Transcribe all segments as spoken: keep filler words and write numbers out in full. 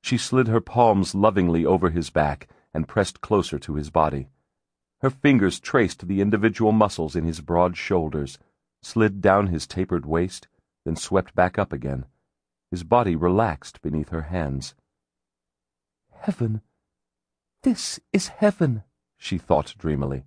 She slid her palms lovingly over his back and pressed closer to his body. Her fingers traced the individual muscles in his broad shoulders, slid down his tapered waist, then swept back up again. His body relaxed beneath her hands. "Heaven! This is heaven," she thought dreamily.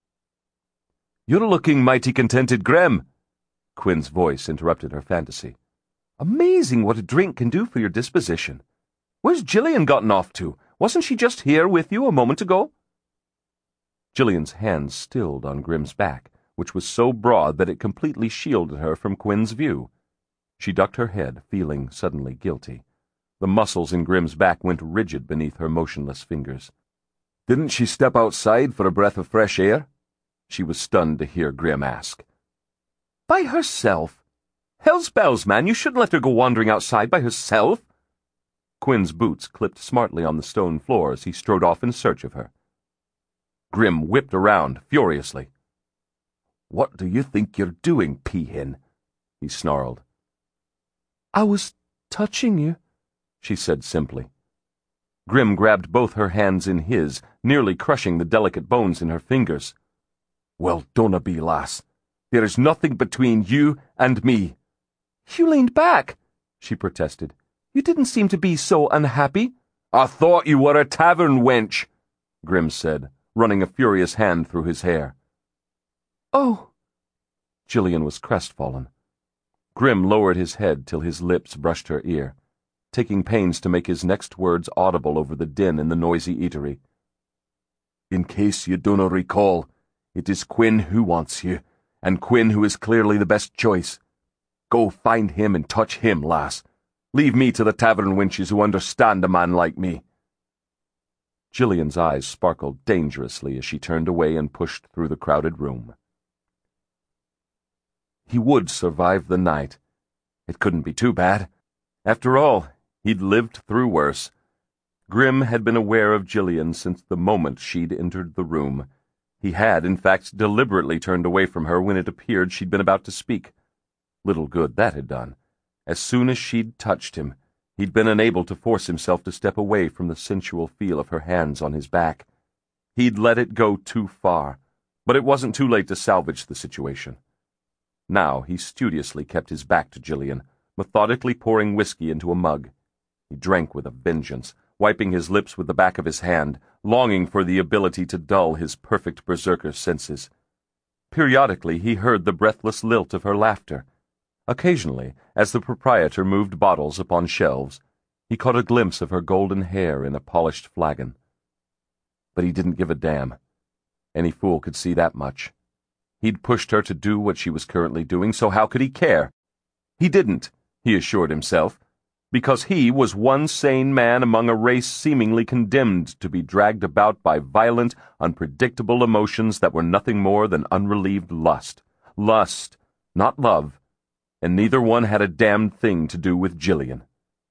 "You're looking mighty contented, Grem," Quinn's voice interrupted her fantasy. "Amazing what a drink can do for your disposition. Where's Gillian gotten off to? Wasn't she just here with you a moment ago?" Gillian's hands stilled on Grim's back, which was so broad that it completely shielded her from Quinn's view. She ducked her head, feeling suddenly guilty. The muscles in Grim's back went rigid beneath her motionless fingers. "Didn't she step outside for a breath of fresh air?" She was stunned to hear Grim ask. "By herself? Hell's bells, man, you shouldn't let her go wandering outside by herself." Quinn's boots clipped smartly on the stone floor as he strode off in search of her. Grim whipped around, furiously. "What do you think you're doing, peahen?" he snarled. "I was touching you," she said simply. Grim grabbed both her hands in his, nearly crushing the delicate bones in her fingers. "Well, donna be, lass. There is nothing between you and me." "You leaned back," she protested. "You didn't seem to be so unhappy." "I thought you were a tavern wench," Grim said, running a furious hand through his hair. "Oh." Gillian was crestfallen. Grim lowered his head till his lips brushed her ear, taking pains to make his next words audible over the din in the noisy eatery. "In case you dunno recall, it is Quinn who wants you, and Quinn who is clearly the best choice. Go find him and touch him, lass. Leave me to the tavern wenches who understand a man like me." Gillian's eyes sparkled dangerously as she turned away and pushed through the crowded room. He would survive the night. It couldn't be too bad. After all, he'd lived through worse. Grim had been aware of Gillian since the moment she'd entered the room. He had, in fact, deliberately turned away from her when it appeared she'd been about to speak. Little good that had done. As soon as she'd touched him, he'd been unable to force himself to step away from the sensual feel of her hands on his back. He'd let it go too far, but it wasn't too late to salvage the situation. Now he studiously kept his back to Gillian, methodically pouring whiskey into a mug. He drank with a vengeance, wiping his lips with the back of his hand, longing for the ability to dull his perfect berserker senses. Periodically he heard the breathless lilt of her laughter. Occasionally, as the proprietor moved bottles upon shelves, he caught a glimpse of her golden hair in a polished flagon. But he didn't give a damn. Any fool could see that much. He'd pushed her to do what she was currently doing, so how could he care? He didn't, he assured himself, because he was one sane man among a race seemingly condemned to be dragged about by violent, unpredictable emotions that were nothing more than unrelieved lust. Lust, not love, and neither one had a damned thing to do with Gillian.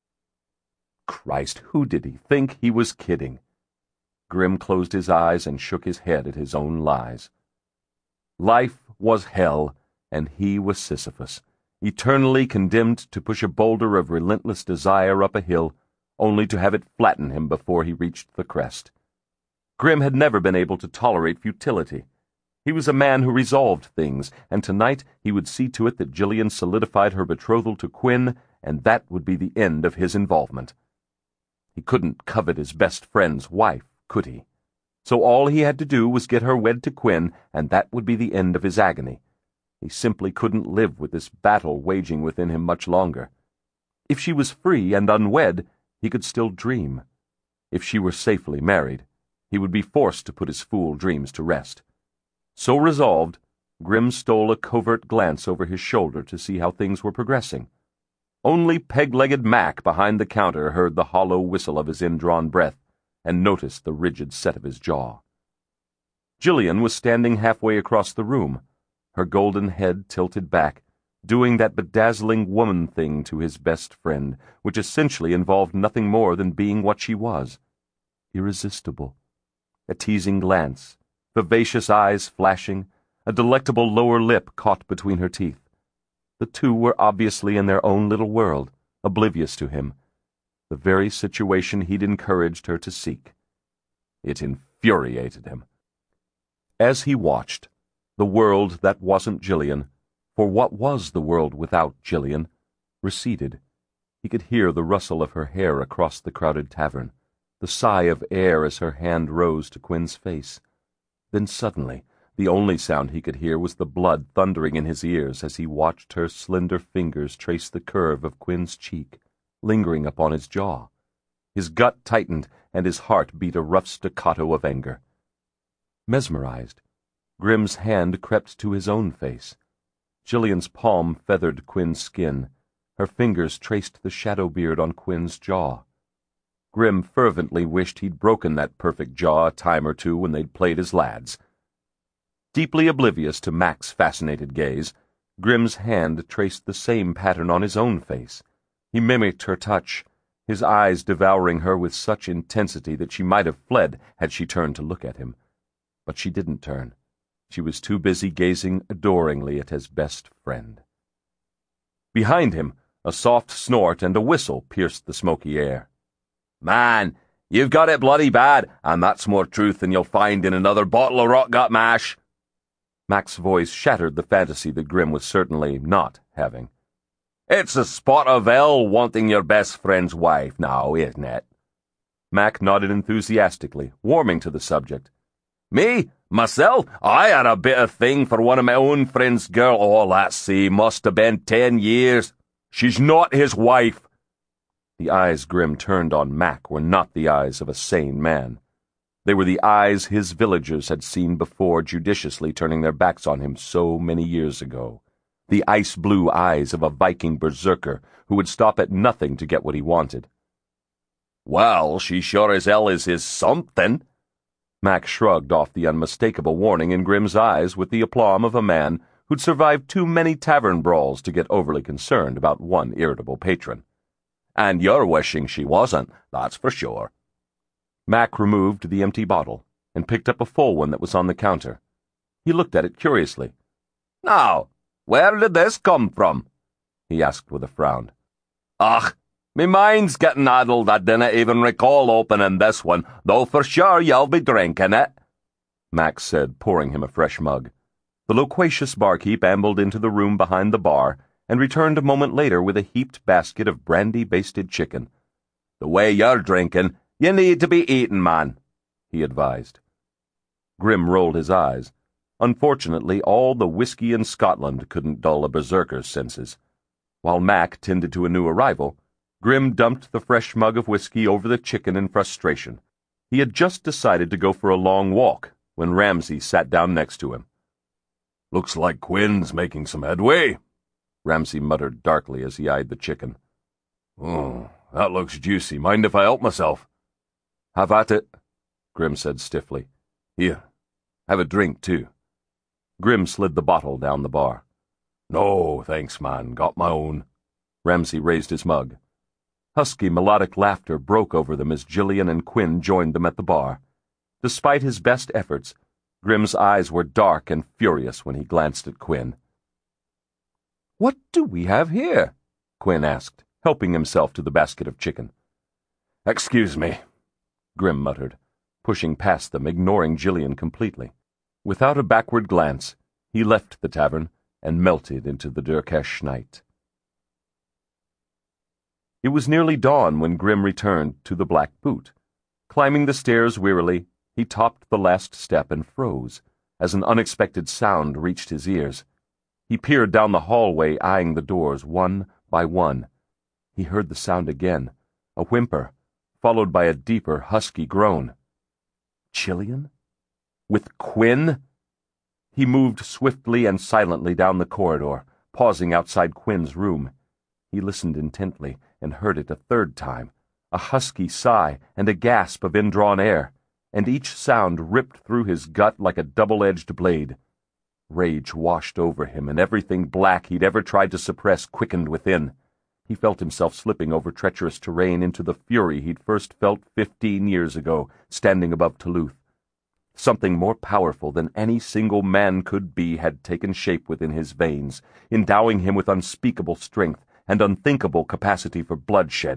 Christ, who did he think he was kidding? Grim closed his eyes and shook his head at his own lies. Life was hell, and he was Sisyphus, eternally condemned to push a boulder of relentless desire up a hill, only to have it flatten him before he reached the crest. Grim had never been able to tolerate futility. He was a man who resolved things, and tonight he would see to it that Gillian solidified her betrothal to Quinn, and that would be the end of his involvement. He couldn't covet his best friend's wife, could he? So all he had to do was get her wed to Quinn, and that would be the end of his agony. He simply couldn't live with this battle waging within him much longer. If she was free and unwed, he could still dream. If she were safely married, he would be forced to put his fool dreams to rest. So resolved, Grim stole a covert glance over his shoulder to see how things were progressing. Only peg-legged Mac behind the counter heard the hollow whistle of his indrawn breath and noticed the rigid set of his jaw. Gillian was standing halfway across the room, her golden head tilted back, doing that bedazzling woman thing to his best friend, which essentially involved nothing more than being what she was, irresistible. A teasing glance, vivacious eyes flashing, a delectable lower lip caught between her teeth. The two were obviously in their own little world, oblivious to him. the very situation he'd encouraged her to seek. It infuriated him. As he watched, the world that wasn't Gillian, for what was the world without Gillian, receded. He could hear the rustle of her hair across the crowded tavern, the sigh of air as her hand rose to Quinn's face. Then suddenly, the only sound he could hear was the blood thundering in his ears as he watched her slender fingers trace the curve of Quinn's cheek, lingering upon his jaw. His gut tightened, and his heart beat a rough staccato of anger. Mesmerized, Grimm's hand crept to his own face. Gillian's palm feathered Quinn's skin. Her fingers traced the shadow beard on Quinn's jaw. Grimm fervently wished he'd broken that perfect jaw a time or two when they'd played as lads. Deeply oblivious to Mac's fascinated gaze, Grimm's hand traced the same pattern on his own face. He mimicked her touch, his eyes devouring her with such intensity that she might have fled had she turned to look at him. But she didn't turn. She was too busy gazing adoringly at his best friend. Behind him, a soft snort and a whistle pierced the smoky air. "Man, you've got it bloody bad, and that's more truth than you'll find in another bottle of rot-gut mash." Mac's voice shattered the fantasy that Grimm was certainly not having. "It's a spot of hell wanting your best friend's wife now, isn't it?" Mac nodded enthusiastically, warming to the subject. "Me? Myself? I had a bit of thing for one of my own friend's girl. Oh, let's see, must have been ten years. She's not his wife." The eyes Grimm turned on Mac were not the eyes of a sane man. They were the eyes his villagers had seen before judiciously turning their backs on him so many years ago. The ice-blue eyes of a Viking berserker who would stop at nothing to get what he wanted. "Well, she sure as hell is his something." Mac shrugged off the unmistakable warning in Grimm's eyes with the aplomb of a man who'd survived too many tavern brawls to get overly concerned about one irritable patron. "And you're wishing she wasn't, that's for sure." Mac removed the empty bottle and picked up a full one that was on the counter. He looked at it curiously. "Now, where did this come from?" he asked with a frown. "Ach, me mind's getting addled I didn't even recall opening this one, though for sure you'll be drinking it," Mac said, pouring him a fresh mug. The loquacious barkeep ambled into the room behind the bar and returned a moment later with a heaped basket of brandy-basted chicken. "The way you're drinking, you need to be eating, man," he advised. Grimm rolled his eyes. Unfortunately, all the whiskey in Scotland couldn't dull a berserker's senses. While Mac tended to a new arrival, Grimm dumped the fresh mug of whiskey over the chicken in frustration. He had just decided to go for a long walk when Ramsay sat down next to him. "Looks like Quinn's making some headway," Ramsay muttered darkly as he eyed the chicken. "Oh, that looks juicy. Mind if I help myself?" "Have at it," Grimm said stiffly. "Here, have a drink, too." Grimm slid the bottle down the bar. "No, thanks, man. Got my own." Ramsay raised his mug. Husky, melodic laughter broke over them as Gillian and Quinn joined them at the bar. Despite his best efforts, Grimm's eyes were dark and furious when he glanced at Quinn. "What do we have here?" Quinn asked, helping himself to the basket of chicken. "Excuse me," Grimm muttered, pushing past them, ignoring Gillian completely. Without a backward glance, he left the tavern and melted into the Derkesh night. It was nearly dawn when Grimm returned to the Black Boot. Climbing the stairs wearily, he topped the last step and froze as an unexpected sound reached his ears. He peered down the hallway, eyeing the doors one by one. He heard the sound again, a whimper, followed by a deeper, husky groan. Gillian? With Quinn? He moved swiftly and silently down the corridor, pausing outside Quinn's room. He listened intently and heard it a third time, a husky sigh and a gasp of indrawn air, and each sound ripped through his gut like a double-edged blade. Rage washed over him, and everything black he'd ever tried to suppress quickened within. He felt himself slipping over treacherous terrain into the fury he'd first felt fifteen years ago, standing above Toulouse. Something more powerful than any single man could be had taken shape within his veins, endowing him with unspeakable strength and unthinkable capacity for bloodshed.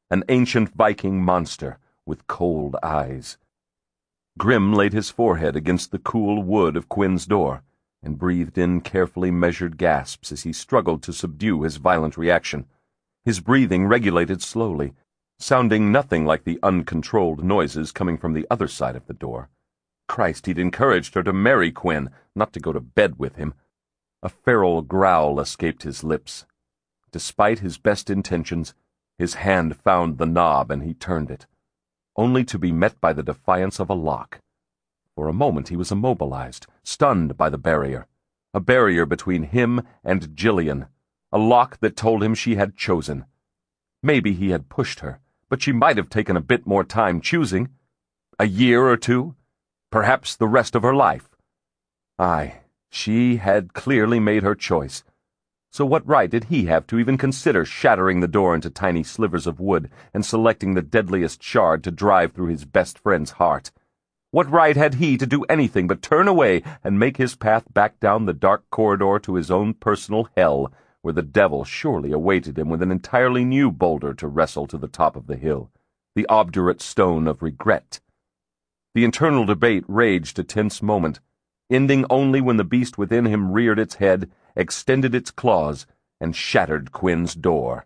an ancient Viking monster with cold eyes. Grim laid his forehead against the cool wood of Quinn's door and breathed in carefully measured gasps as he struggled to subdue his violent reaction. His breathing regulated slowly, sounding nothing like the uncontrolled noises coming from the other side of the door. Christ, he'd encouraged her to marry Quinn, not to go to bed with him. A feral growl escaped his lips. Despite his best intentions, his hand found the knob and he turned it, only to be met by the defiance of a lock. For a moment he was immobilized, stunned by the barrier, a barrier between him and Gillian, a lock that told him she had chosen. Maybe he had pushed her, but she might have taken a bit more time choosing. A year or two, perhaps the rest of her life. Aye, she had clearly made her choice. So what right did he have to even consider shattering the door into tiny slivers of wood and selecting the deadliest shard to drive through his best friend's heart? What right had he to do anything but turn away and make his path back down the dark corridor to his own personal hell, where the devil surely awaited him with an entirely new boulder to wrestle to the top of the hill, the obdurate stone of regret? The internal debate raged a tense moment, ending only when the beast within him reared its head, extended its claws, and shattered Quinn's door.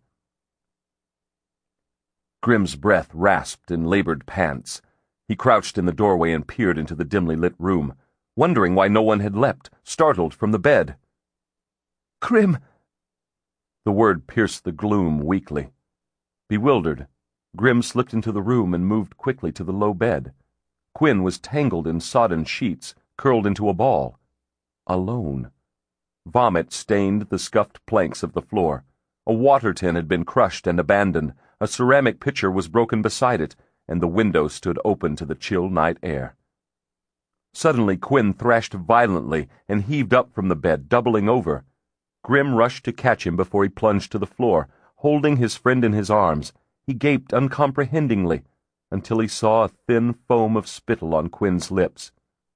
Grim's breath rasped in labored pants. He crouched in the doorway and peered into the dimly lit room, wondering why no one had leapt, startled, from the bed. "Grim!" The word pierced the gloom weakly. Bewildered, Grim slipped into the room and moved quickly to the low bed. Quinn was tangled in sodden sheets, curled into a ball. Alone. Vomit stained the scuffed planks of the floor. A water tin had been crushed and abandoned, a ceramic pitcher was broken beside it, and the window stood open to the chill night air. Suddenly Quinn thrashed violently and heaved up from the bed, doubling over. Grim rushed to catch him before he plunged to the floor. Holding his friend in his arms, he gaped uncomprehendingly until he saw a thin foam of spittle on Quinn's lips.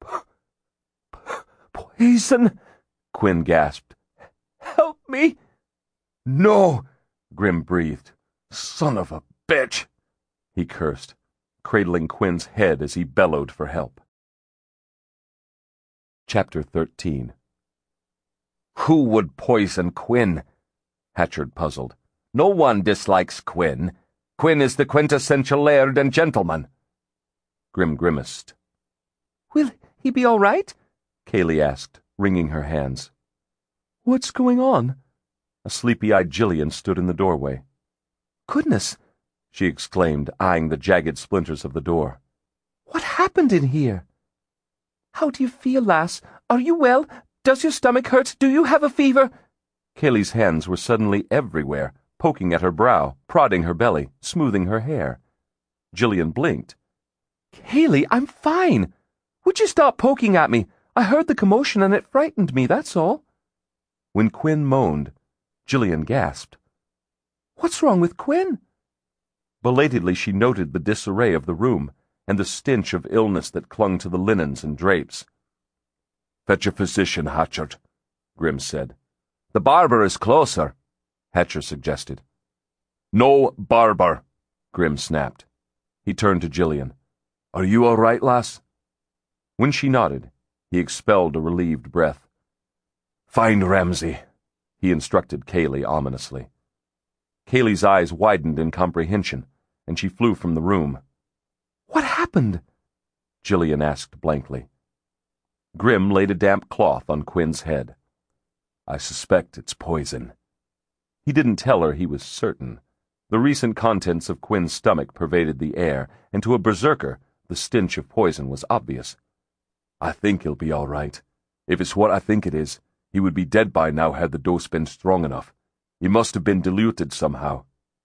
"Poison!" Quinn gasped. "Help me!" "No!" Grim breathed. "Son of a bitch!" he cursed, cradling Quinn's head as he bellowed for help. Chapter thirteen. "Who would poison Quinn?" Hatchard puzzled. "No one dislikes Quinn. Quinn is the quintessential laird and gentleman." Grim grimaced. "Will he be all right?" Kaylee asked, wringing her hands. "What's going on?" A sleepy-eyed Gillian stood in the doorway. "Goodness!" she exclaimed, eyeing the jagged splinters of the door. "What happened in here?" "How do you feel, lass? Are you well? Does your stomach hurt? Do you have a fever?" Kaylee's hands were suddenly everywhere, poking at her brow, prodding her belly, smoothing her hair. Gillian blinked. "Kaylee, I'm fine. Would you stop poking at me? I heard the commotion and it frightened me, that's all." When Quinn moaned, Gillian gasped. "What's wrong with Quinn?" Belatedly she noted the disarray of the room and the stench of illness that clung to the linens and drapes. "Fetch a physician, Hatchard," Grim said. "The barber is closer," Hatcher suggested. "No barber," Grim snapped. He turned to Gillian. "Are you all right, lass?" When she nodded, he expelled a relieved breath. "Find Ramsay," he instructed Kaylee ominously. Kaylee's eyes widened in comprehension, and she flew from the room. "What happened?" Gillian asked blankly. Grim laid a damp cloth on Quinn's head. "I suspect it's poison." He didn't tell her he was certain. The recent contents of Quinn's stomach pervaded the air, and to a berserker, the stench of poison was obvious. "I think he'll be all right. If it's what I think it is, he would be dead by now had the dose been strong enough. He must have been diluted somehow."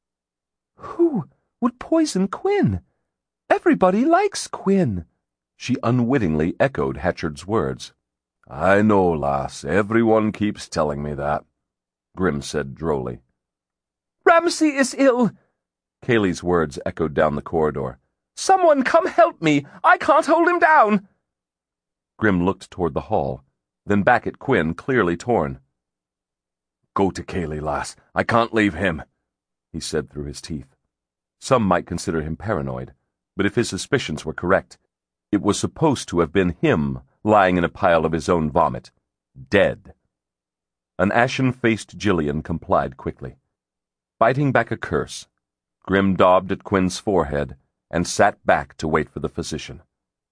"Who would poison Quinn? Everybody likes Quinn." She unwittingly echoed Hatchard's words. "I know, lass. Everyone keeps telling me that," Grim said drolly. "Ramsay is ill!" Kaylee's words echoed down the corridor. "Someone come help me! I can't hold him down!" Grim looked toward the hall, then back at Quinn, clearly torn. "Go to Kaylee, lass. I can't leave him," he said through his teeth. Some might consider him paranoid, but if his suspicions were correct, it was supposed to have been him lying in a pile of his own vomit, dead. An ashen-faced Gillian complied quickly. Fighting back a curse, Grim daubed at Quinn's forehead and sat back to wait for the physician.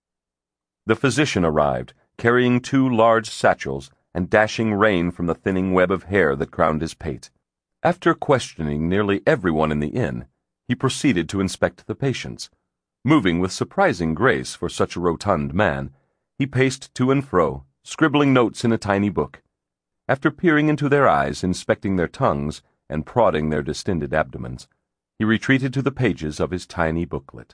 The physician arrived, carrying two large satchels and dashing rain from the thinning web of hair that crowned his pate. After questioning nearly everyone in the inn, he proceeded to inspect the patients. Moving with surprising grace for such a rotund man, he paced to and fro, scribbling notes in a tiny book. After peering into their eyes, inspecting their tongues, and prodding their distended abdomens, he retreated to the pages of his tiny booklet.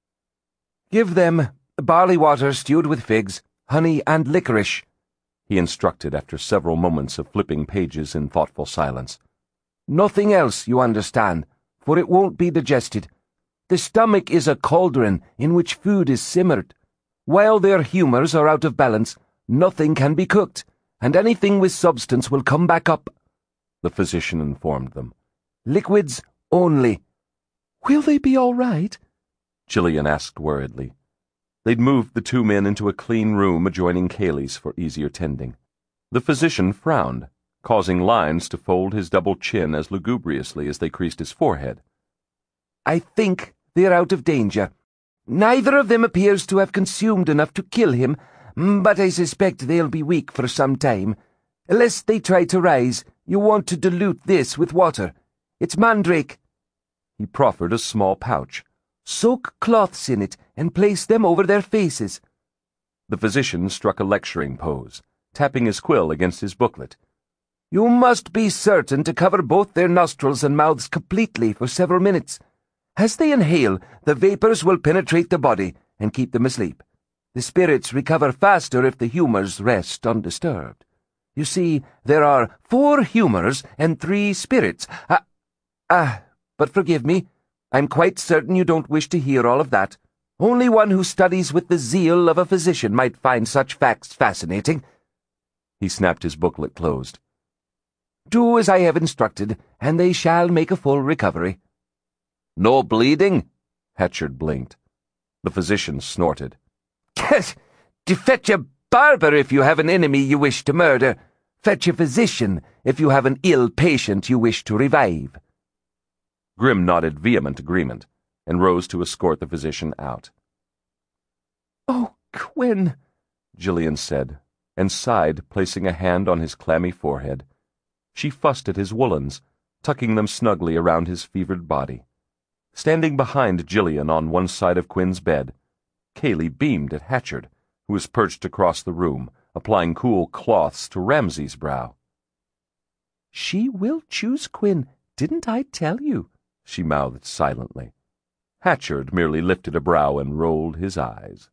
"Give them barley water stewed with figs, honey, and licorice," he instructed after several moments of flipping pages in thoughtful silence. "Nothing else, you understand, for it won't be digested. The stomach is a cauldron in which food is simmered. While their humours are out of balance, nothing can be cooked, and anything with substance will come back up," the physician informed them. "Liquids only." "Will they be all right?" Gillian asked worriedly. They'd moved the two men into a clean room adjoining Cayley's for easier tending. The physician frowned, causing lines to fold his double chin as lugubriously as they creased his forehead. "I think they're out of danger. Neither of them appears to have consumed enough to kill him, but I suspect they'll be weak for some time. Lest they try to rise, you want to dilute this with water. It's mandrake." He proffered a small pouch. "Soak cloths in it and place them over their faces." The physician struck a lecturing pose, tapping his quill against his booklet. "You must be certain to cover both their nostrils and mouths completely for several minutes. As they inhale, the vapors will penetrate the body and keep them asleep. The spirits recover faster if the humours rest undisturbed. You see, there are four humours and three spirits. Ah, ah, but forgive me. I'm quite certain you don't wish to hear all of that. Only one who studies with the zeal of a physician might find such facts fascinating." He snapped his booklet closed. "Do as I have instructed, and they shall make a full recovery." "No bleeding?" Hatchard blinked. The physician snorted. "Fetch a barber if you have an enemy you wish to murder. Fetch a physician if you have an ill patient you wish to revive." Grim nodded vehement agreement and rose to escort the physician out. "Oh, Quinn," Gillian said, and sighed, placing a hand on his clammy forehead. She fussed at his woolens, tucking them snugly around his fevered body. Standing behind Gillian on one side of Quinn's bed, Cayley beamed at Hatchard, who was perched across the room, applying cool cloths to Ramsay's brow. "She will choose Quinn, didn't I tell you?" she mouthed silently. Hatchard merely lifted a brow and rolled his eyes.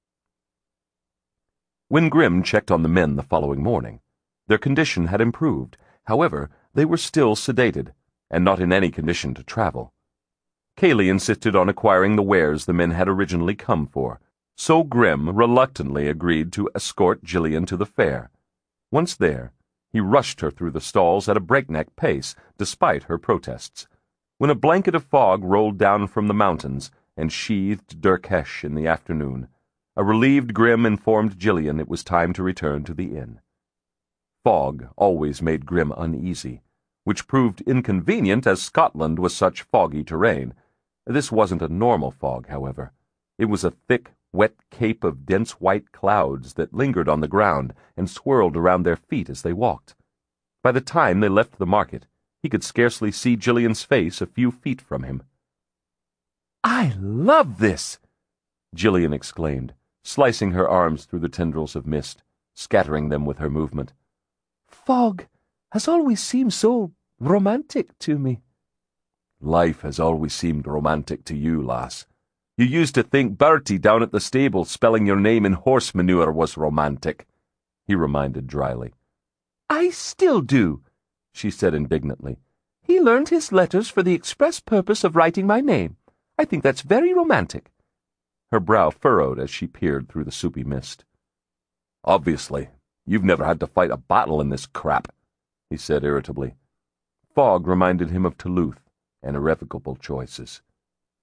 When Grim checked on the men the following morning, their condition had improved. However, they were still sedated, and not in any condition to travel. Cayley insisted on acquiring the wares the men had originally come for, so Grim reluctantly agreed to escort Gillian to the fair. Once there, he rushed her through the stalls at a breakneck pace, despite her protests. When a blanket of fog rolled down from the mountains and sheathed Derkesh in the afternoon, a relieved Grim informed Gillian it was time to return to the inn. Fog always made Grim uneasy, which proved inconvenient as Scotland was such foggy terrain. This wasn't a normal fog, however. It was a thick, wet cape of dense white clouds that lingered on the ground and swirled around their feet as they walked. By the time they left the market, he could scarcely see Gillian's face a few feet from him. "I love this!" Gillian exclaimed, slicing her arms through the tendrils of mist, scattering them with her movement. "Fog has always seemed so romantic to me." "Life has always seemed romantic to you, lass. You used to think Bertie down at the stable spelling your name in horse manure was romantic," he reminded dryly. "I still do," she said indignantly. "He learned his letters for the express purpose of writing my name. I think that's very romantic." Her brow furrowed as she peered through the soupy mist. "Obviously, you've never had to fight a battle in this crap," he said irritably. Fog reminded him of Toulouse and irrevocable choices.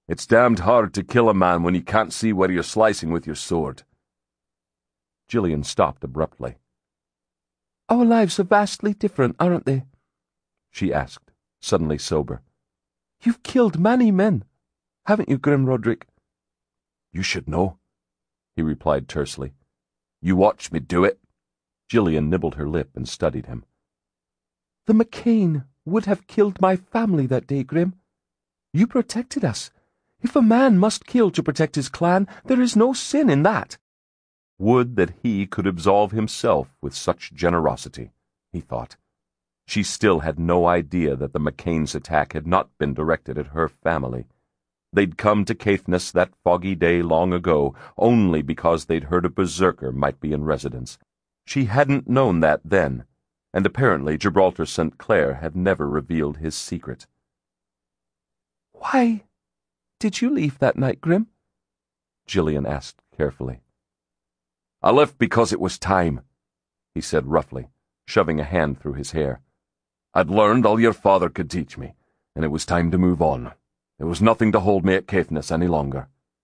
It's damned hard to kill a man when you can't see where you're slicing with your sword. Gillian stopped abruptly. Our lives are vastly different, aren't they? She asked, suddenly sober. You've killed many men, haven't you, Grim Roderick? You should know, he replied tersely. You watched me do it. Gillian nibbled her lip and studied him. The McCain would have killed my family that day, Grim. You protected us. If a man must kill to protect his clan, there is no sin in that. Would that he could absolve himself with such generosity, he thought. She still had no idea that the McCain's attack had not been directed at her family. They'd come to Caithness that foggy day long ago only because they'd heard a berserker might be in residence. She hadn't known that then, and apparently Gibraltar Saint Clair had never revealed his secret. Why did you leave that night, Grim? Gillian asked carefully. I left because it was time, he said roughly, shoving a hand through his hair. I'd learned all your father could teach me, and it was time to move on. There was nothing to hold me at Caithness any longer.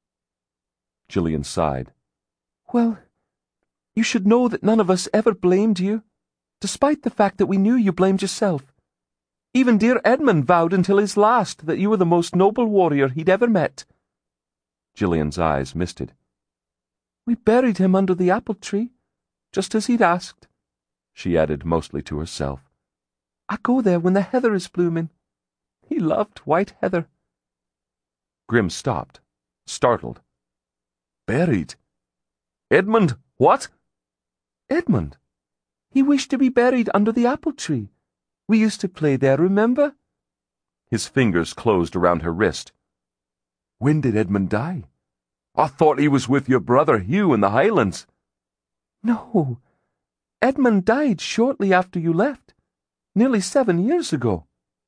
Gillian sighed. Well, you should know that none of us ever blamed you, despite the fact that we knew you blamed yourself. Even dear Edmund vowed until his last that you were the most noble warrior he'd ever met. Gillian's eyes misted. We buried him under the apple tree, just as he'd asked, she added mostly to herself. I go there when the heather is blooming. He loved white heather. Grim stopped, startled. Buried? Edmund, what? Edmund. He wished to be buried under the apple tree. We used to play there, remember? His fingers closed around her wrist. When did Edmund die? I thought he was with your brother Hugh in the Highlands. No. Edmund died shortly after you left, nearly seven years ago.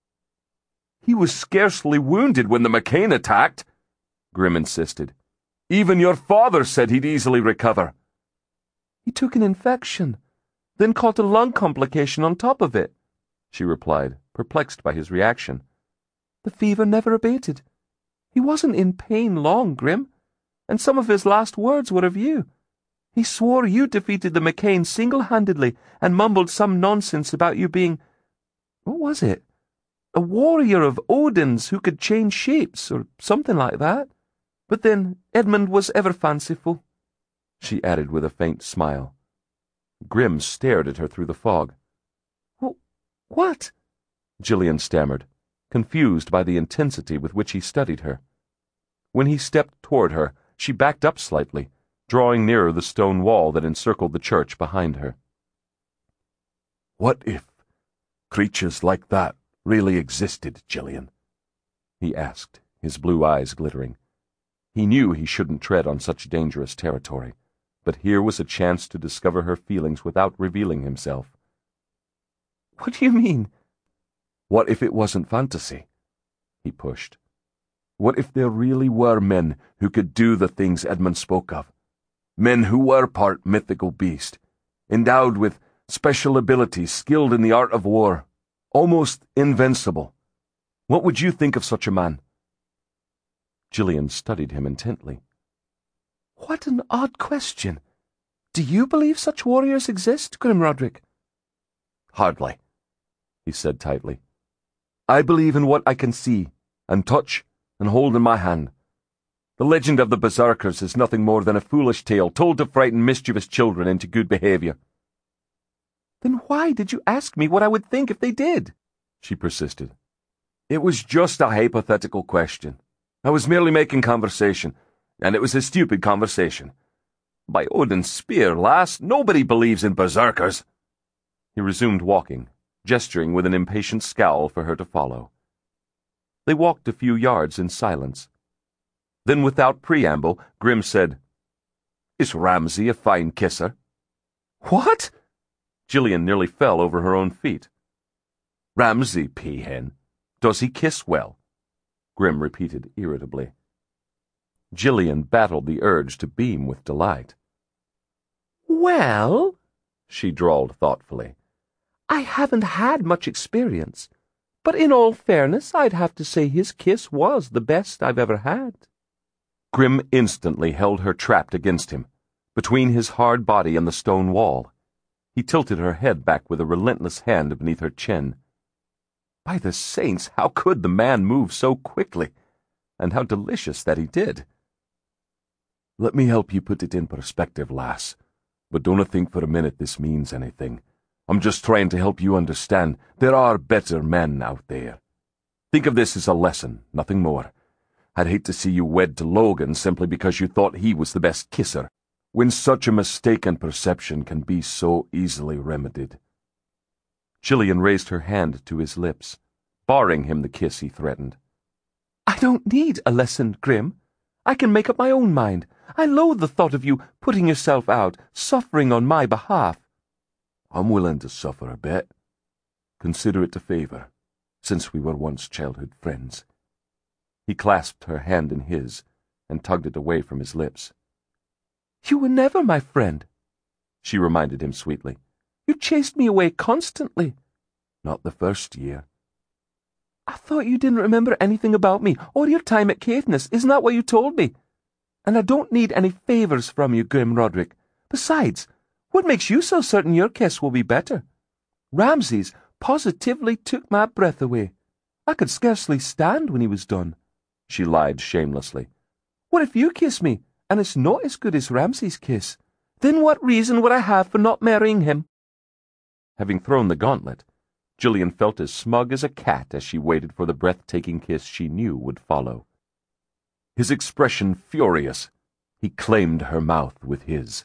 He was scarcely wounded when the McCain attacked, Grim insisted. Even your father said he'd easily recover. He took an infection, then caught a lung complication on top of it, she replied, perplexed by his reaction. The fever never abated. He wasn't in pain long, Grim, and some of his last words were of you. He swore you defeated the McCain single-handedly and mumbled some nonsense about you being... What was it? A warrior of Odin's who could change shapes, or something like that. But then Edmund was ever fanciful, she added with a faint smile. Grim stared at her through the fog. What? Gillian stammered, confused by the intensity with which he studied her. When he stepped toward her, she backed up slightly, drawing nearer the stone wall that encircled the church behind her. What if creatures like that really existed, Gillian? He asked, his blue eyes glittering. He knew he shouldn't tread on such dangerous territory, but here was a chance to discover her feelings without revealing himself. What do you mean? What if it wasn't fantasy? He pushed. What if there really were men who could do the things Edmund spoke of? Men who were part mythical beast, endowed with special abilities, skilled in the art of war, almost invincible. What would you think of such a man? Gillian studied him intently. What an odd question. Do you believe such warriors exist, Grim Roderick? Hardly, he said tightly. I believe in what I can see, and touch, and hold in my hand. The legend of the Berserkers is nothing more than a foolish tale told to frighten mischievous children into good behavior. Then why did you ask me what I would think if they did? She persisted. It was just a hypothetical question. I was merely making conversation, and it was a stupid conversation. By Odin's spear, lass, nobody believes in berserkers. He resumed walking, gesturing with an impatient scowl for her to follow. They walked a few yards in silence. Then, without preamble, Grim said, Is Ramsay a fine kisser? What? Gillian nearly fell over her own feet. Ramsay, peahen. Does he kiss well? Grim repeated irritably. Gillian battled the urge to beam with delight. Well, she drawled thoughtfully, I haven't had much experience. but in all fairness, I'd have to say his kiss was the best I've ever had. Grim instantly held her trapped against him, between his hard body and the stone wall. He tilted her head back with a relentless hand beneath her chin. By the saints, how could the man move so quickly? And how delicious that he did. Let me help you put it in perspective, lass. But don't think for a minute this means anything. I'm just trying to help you understand there are better men out there. Think of this as a lesson, nothing more. I'd hate to see you wed to Logan simply because you thought he was the best kisser, when such a mistaken perception can be so easily remedied. Gillian raised her hand to his lips, barring him the kiss he threatened. I don't need a lesson, Grim. I can make up my own mind. I loathe the thought of you putting yourself out, suffering on my behalf. I'm willing to suffer a bit. Consider it a favor, since we were once childhood friends. He clasped her hand in his and tugged it away from his lips. You were never my friend, she reminded him sweetly. You chased me away constantly. Not the first year. I thought you didn't remember anything about me or your time at Caithness. Isn't that what you told me? And I don't need any favours from you, Grim Roderick. Besides, what makes you so certain your kiss will be better? Ramses positively took my breath away. I could scarcely stand when he was done. She lied shamelessly. What if you kiss me, and it's not as good as Ramses' kiss? Then what reason would I have for not marrying him? Having thrown the gauntlet, Gillian felt as smug as a cat as she waited for the breathtaking kiss she knew would follow. His expression furious, he claimed her mouth with his.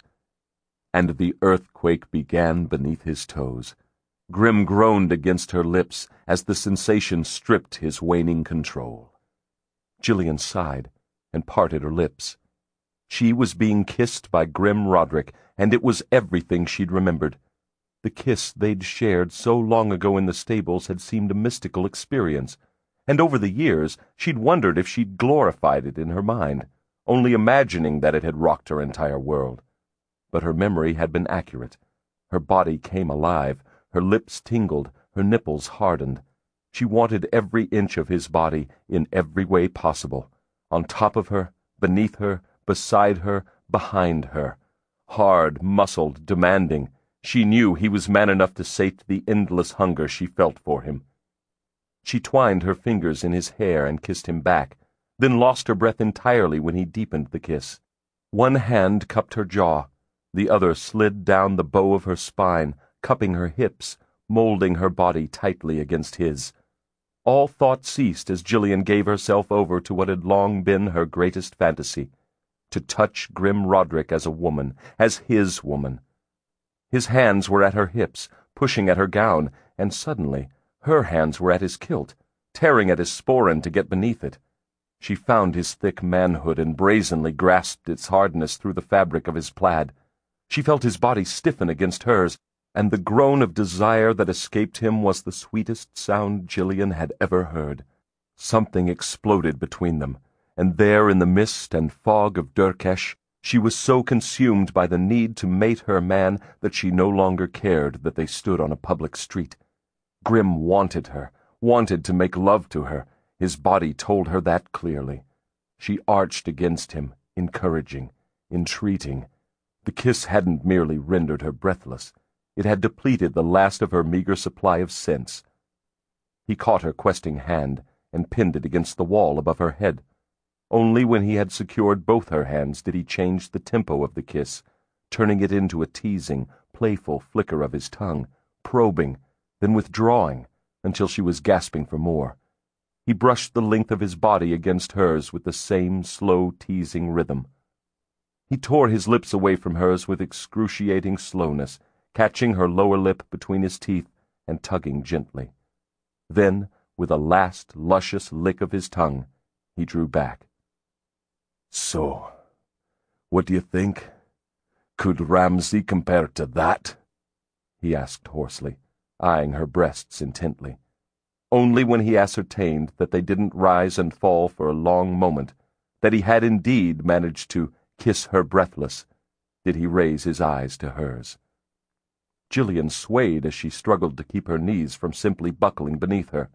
And the earthquake began beneath his toes. Grim groaned against her lips as the sensation stripped his waning control. Gillian sighed and parted her lips. She was being kissed by Grim Roderick, and it was everything she'd remembered. The kiss they'd shared so long ago in the stables had seemed a mystical experience, and over the years she'd wondered if she'd glorified it in her mind, only imagining that it had rocked her entire world. But her memory had been accurate. Her body came alive, her lips tingled, her nipples hardened. She wanted every inch of his body in every way possible, on top of her, beneath her, beside her, behind her. Hard, muscled, demanding, she knew he was man enough to sate the endless hunger she felt for him. She twined her fingers in his hair and kissed him back, then lost her breath entirely when he deepened the kiss. One hand cupped her jaw, the other slid down the bow of her spine, cupping her hips, molding her body tightly against his. All thought ceased as Gillian gave herself over to what had long been her greatest fantasy, to touch Grim Roderick as a woman, as his woman. His hands were at her hips, pushing at her gown, and suddenly her hands were at his kilt, tearing at his sporran to get beneath it. She found his thick manhood and brazenly grasped its hardness through the fabric of his plaid. She felt his body stiffen against hers, and the groan of desire that escaped him was the sweetest sound Gillian had ever heard. Something exploded between them, and there in the mist and fog of Derkesh, she was so consumed by the need to mate her man that she no longer cared that they stood on a public street. Grim wanted her, wanted to make love to her. His body told her that clearly. She arched against him, encouraging, entreating. The kiss hadn't merely rendered her breathless. It had depleted the last of her meager supply of sense. He caught her questing hand and pinned it against the wall above her head. Only when he had secured both her hands did he change the tempo of the kiss, turning it into a teasing, playful flicker of his tongue, probing, then withdrawing, until she was gasping for more. He brushed the length of his body against hers with the same slow, teasing rhythm. He tore his lips away from hers with excruciating slowness, catching her lower lip between his teeth and tugging gently. Then, with a last luscious lick of his tongue, he drew back. So, what do you think? Could Ramsay compare to that? He asked hoarsely, eyeing her breasts intently. Only when he ascertained that they didn't rise and fall for a long moment, that he had indeed managed to kiss her breathless, did he raise his eyes to hers. Gillian swayed as she struggled to keep her knees from simply buckling beneath her.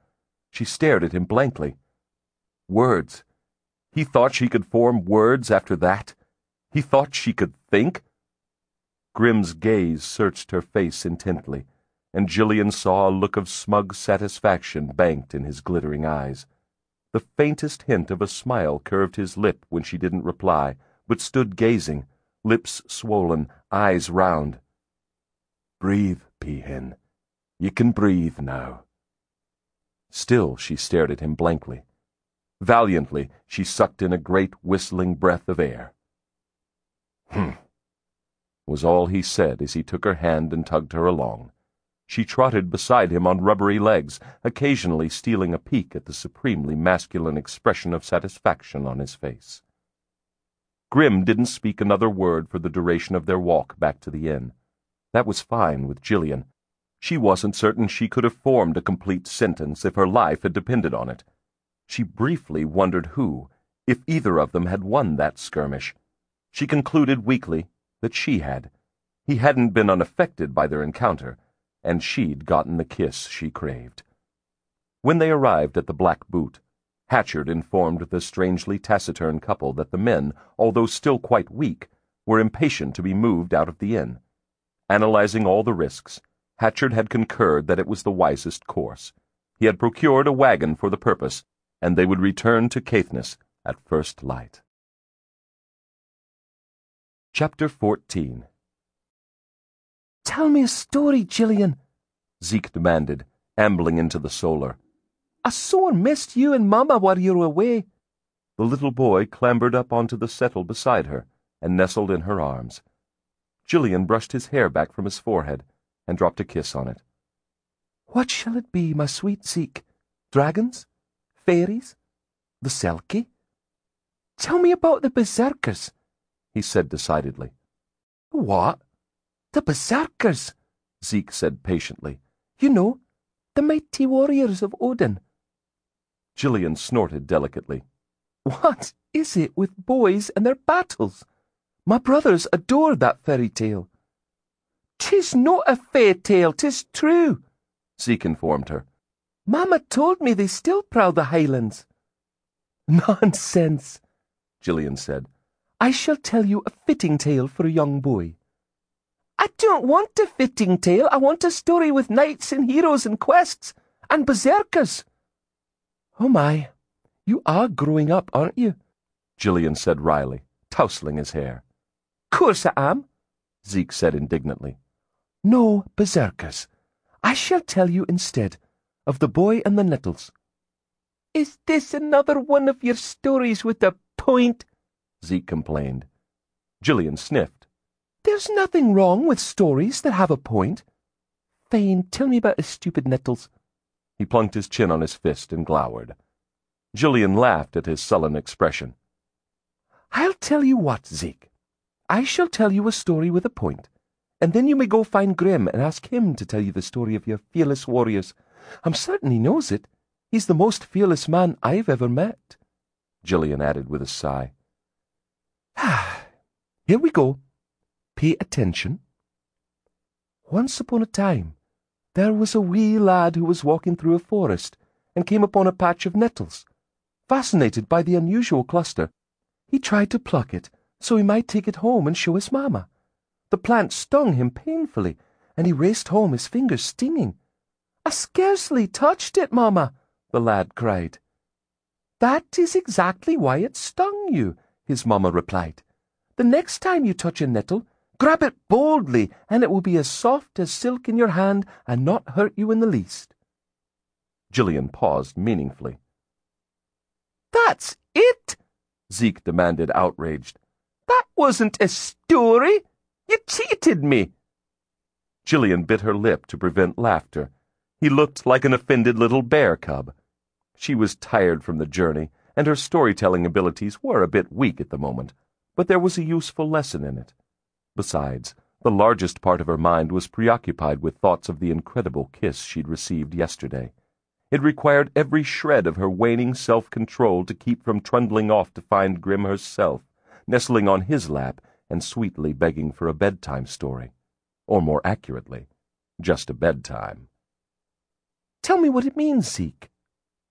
She stared at him blankly. Words. He thought she could form words after that? He thought she could think? Grimm's gaze searched her face intently, and Gillian saw a look of smug satisfaction banked in his glittering eyes. The faintest hint of a smile curved his lip when she didn't reply, but stood gazing, lips swollen, eyes round. Breathe, Peahen. You can breathe now. Still she stared at him blankly. Valiantly she sucked in a great whistling breath of air. Hm, was all he said as he took her hand and tugged her along. She trotted beside him on rubbery legs, occasionally stealing a peek at the supremely masculine expression of satisfaction on his face. Grimm didn't speak another word for the duration of their walk back to the inn. That was fine with Gillian. She wasn't certain she could have formed a complete sentence if her life had depended on it. She briefly wondered who, if either of them had won that skirmish. She concluded weakly that she had. He hadn't been unaffected by their encounter, and she'd gotten the kiss she craved. When they arrived at the Black Boot, Hatchard informed the strangely taciturn couple that the men, although still quite weak, were impatient to be moved out of the inn. Analyzing all the risks, Hatchard had concurred that it was the wisest course. He had procured a wagon for the purpose, and they would return to Caithness at first light. Chapter fourteen. Tell me a story, Gillian, Zeke demanded, ambling into the solar. I sore missed you and Mama while you were away. The little boy clambered up onto the settle beside her and nestled in her arms. Gillian brushed his hair back from his forehead and dropped a kiss on it. What shall it be, my sweet Zeke? Dragons? Fairies? The Selkie? Tell me about the Berserkers, he said decidedly. What? The Berserkers, Zeke said patiently. You know, the mighty warriors of Odin. Gillian snorted delicately. What is it with boys and their battles? My brothers adored that fairy tale. "'Tis not a fair tale, 'tis true," Zeke informed her. "Mamma told me they still prowl the Highlands." "Nonsense," Gillian said. "I shall tell you a fitting tale for a young boy." "I don't want a fitting tale. I want a story with knights and heroes and quests and berserkers." "Oh my, you are growing up, aren't you?" Gillian said wryly, tousling his hair. "Course I am," Zeke said indignantly. "No berserkers. I shall tell you instead of The Boy and the Nettles." "Is this another one of your stories with a point?" Zeke complained. Gillian sniffed. "There's nothing wrong with stories that have a point. Fine, tell me about the stupid Nettles." He plunked his chin on his fist and glowered. Gillian laughed at his sullen expression. "I'll tell you what, Zeke. I shall tell you a story with a point, and then you may go find Grimm and ask him to tell you the story of your fearless warriors. I'm certain he knows it. He's the most fearless man I've ever met," Gillian added with a sigh. "Here we go. Pay attention. Once upon a time, there was a wee lad who was walking through a forest and came upon a patch of nettles. Fascinated by the unusual cluster, he tried to pluck it so he might take it home and show his mamma. The plant stung him painfully, and he raced home, his fingers stinging. 'I scarcely touched it, Mamma,' the lad cried. 'That is exactly why it stung you,' his mamma replied. 'The next time you touch a nettle, grab it boldly, and it will be as soft as silk in your hand and not hurt you in the least.'" Gillian paused meaningfully. "That's it?" Zeke demanded, outraged. "That wasn't a story. You cheated me." Gillian bit her lip to prevent laughter. He looked like an offended little bear cub. She was tired from the journey, and her storytelling abilities were a bit weak at the moment, but there was a useful lesson in it. Besides, the largest part of her mind was preoccupied with thoughts of the incredible kiss she'd received yesterday. It required every shred of her waning self-control to keep from trundling off to find Grimm herself, nestling on his lap and sweetly begging for a bedtime story. Or more accurately, just a bedtime. "Tell me what it means, Zeke."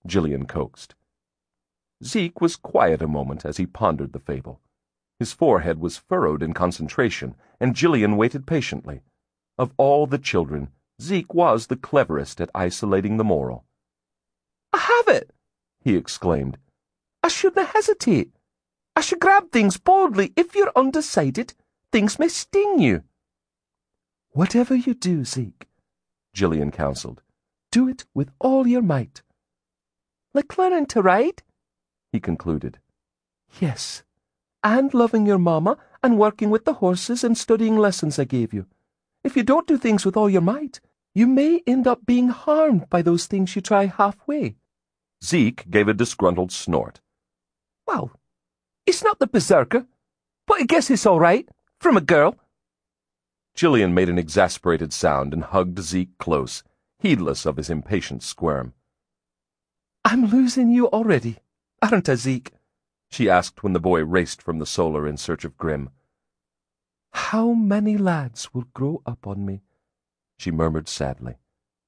Gillian coaxed. Zeke was quiet a moment as he pondered the fable. His forehead was furrowed in concentration, and Gillian waited patiently. Of all the children, Zeke was the cleverest at isolating the moral. "I have it!" he exclaimed. "I shouldn't hesitate. I should grab things boldly. If you're undecided, things may sting you." "Whatever you do, Zeke," Gillian counseled, "do it with all your might." "Like learning to ride?" he concluded. "Yes, and loving your mama and working with the horses and studying lessons I gave you. If you don't do things with all your might, you may end up being harmed by those things you try halfway." Zeke gave a disgruntled snort. "Well, it's not the berserker, but I guess it's all right, from a girl." Gillian made an exasperated sound and hugged Zeke close, heedless of his impatient squirm. "I'm losing you already, aren't I, Zeke?" she asked when the boy raced from the solar in search of Grim. "How many lads will grow up on me?" she murmured sadly.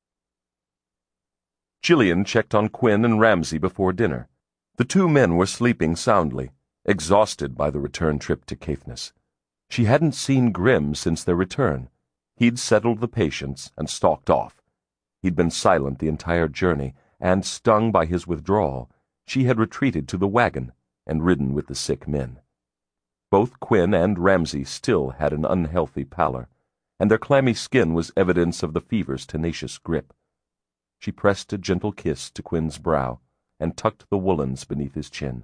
Gillian checked on Quinn and Ramsay before dinner. The two men were sleeping soundly, exhausted by the return trip to Caithness. She hadn't seen Grim since their return. He'd settled the patients and stalked off. He'd been silent the entire journey, and, stung by his withdrawal, she had retreated to the wagon and ridden with the sick men. Both Quinn and Ramsay still had an unhealthy pallor, and their clammy skin was evidence of the fever's tenacious grip. She pressed a gentle kiss to Quinn's brow and tucked the woolens beneath his chin.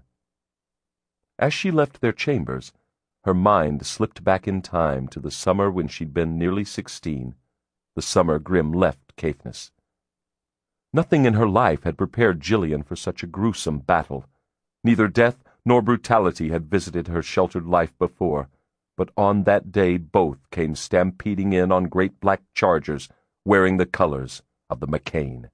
As she left their chambers, her mind slipped back in time to the summer when she'd been nearly sixteen, the summer Grim left Caithness. Nothing in her life had prepared Gillian for such a gruesome battle. Neither death nor brutality had visited her sheltered life before, but on that day both came stampeding in on great black chargers, wearing the colors of the McCain.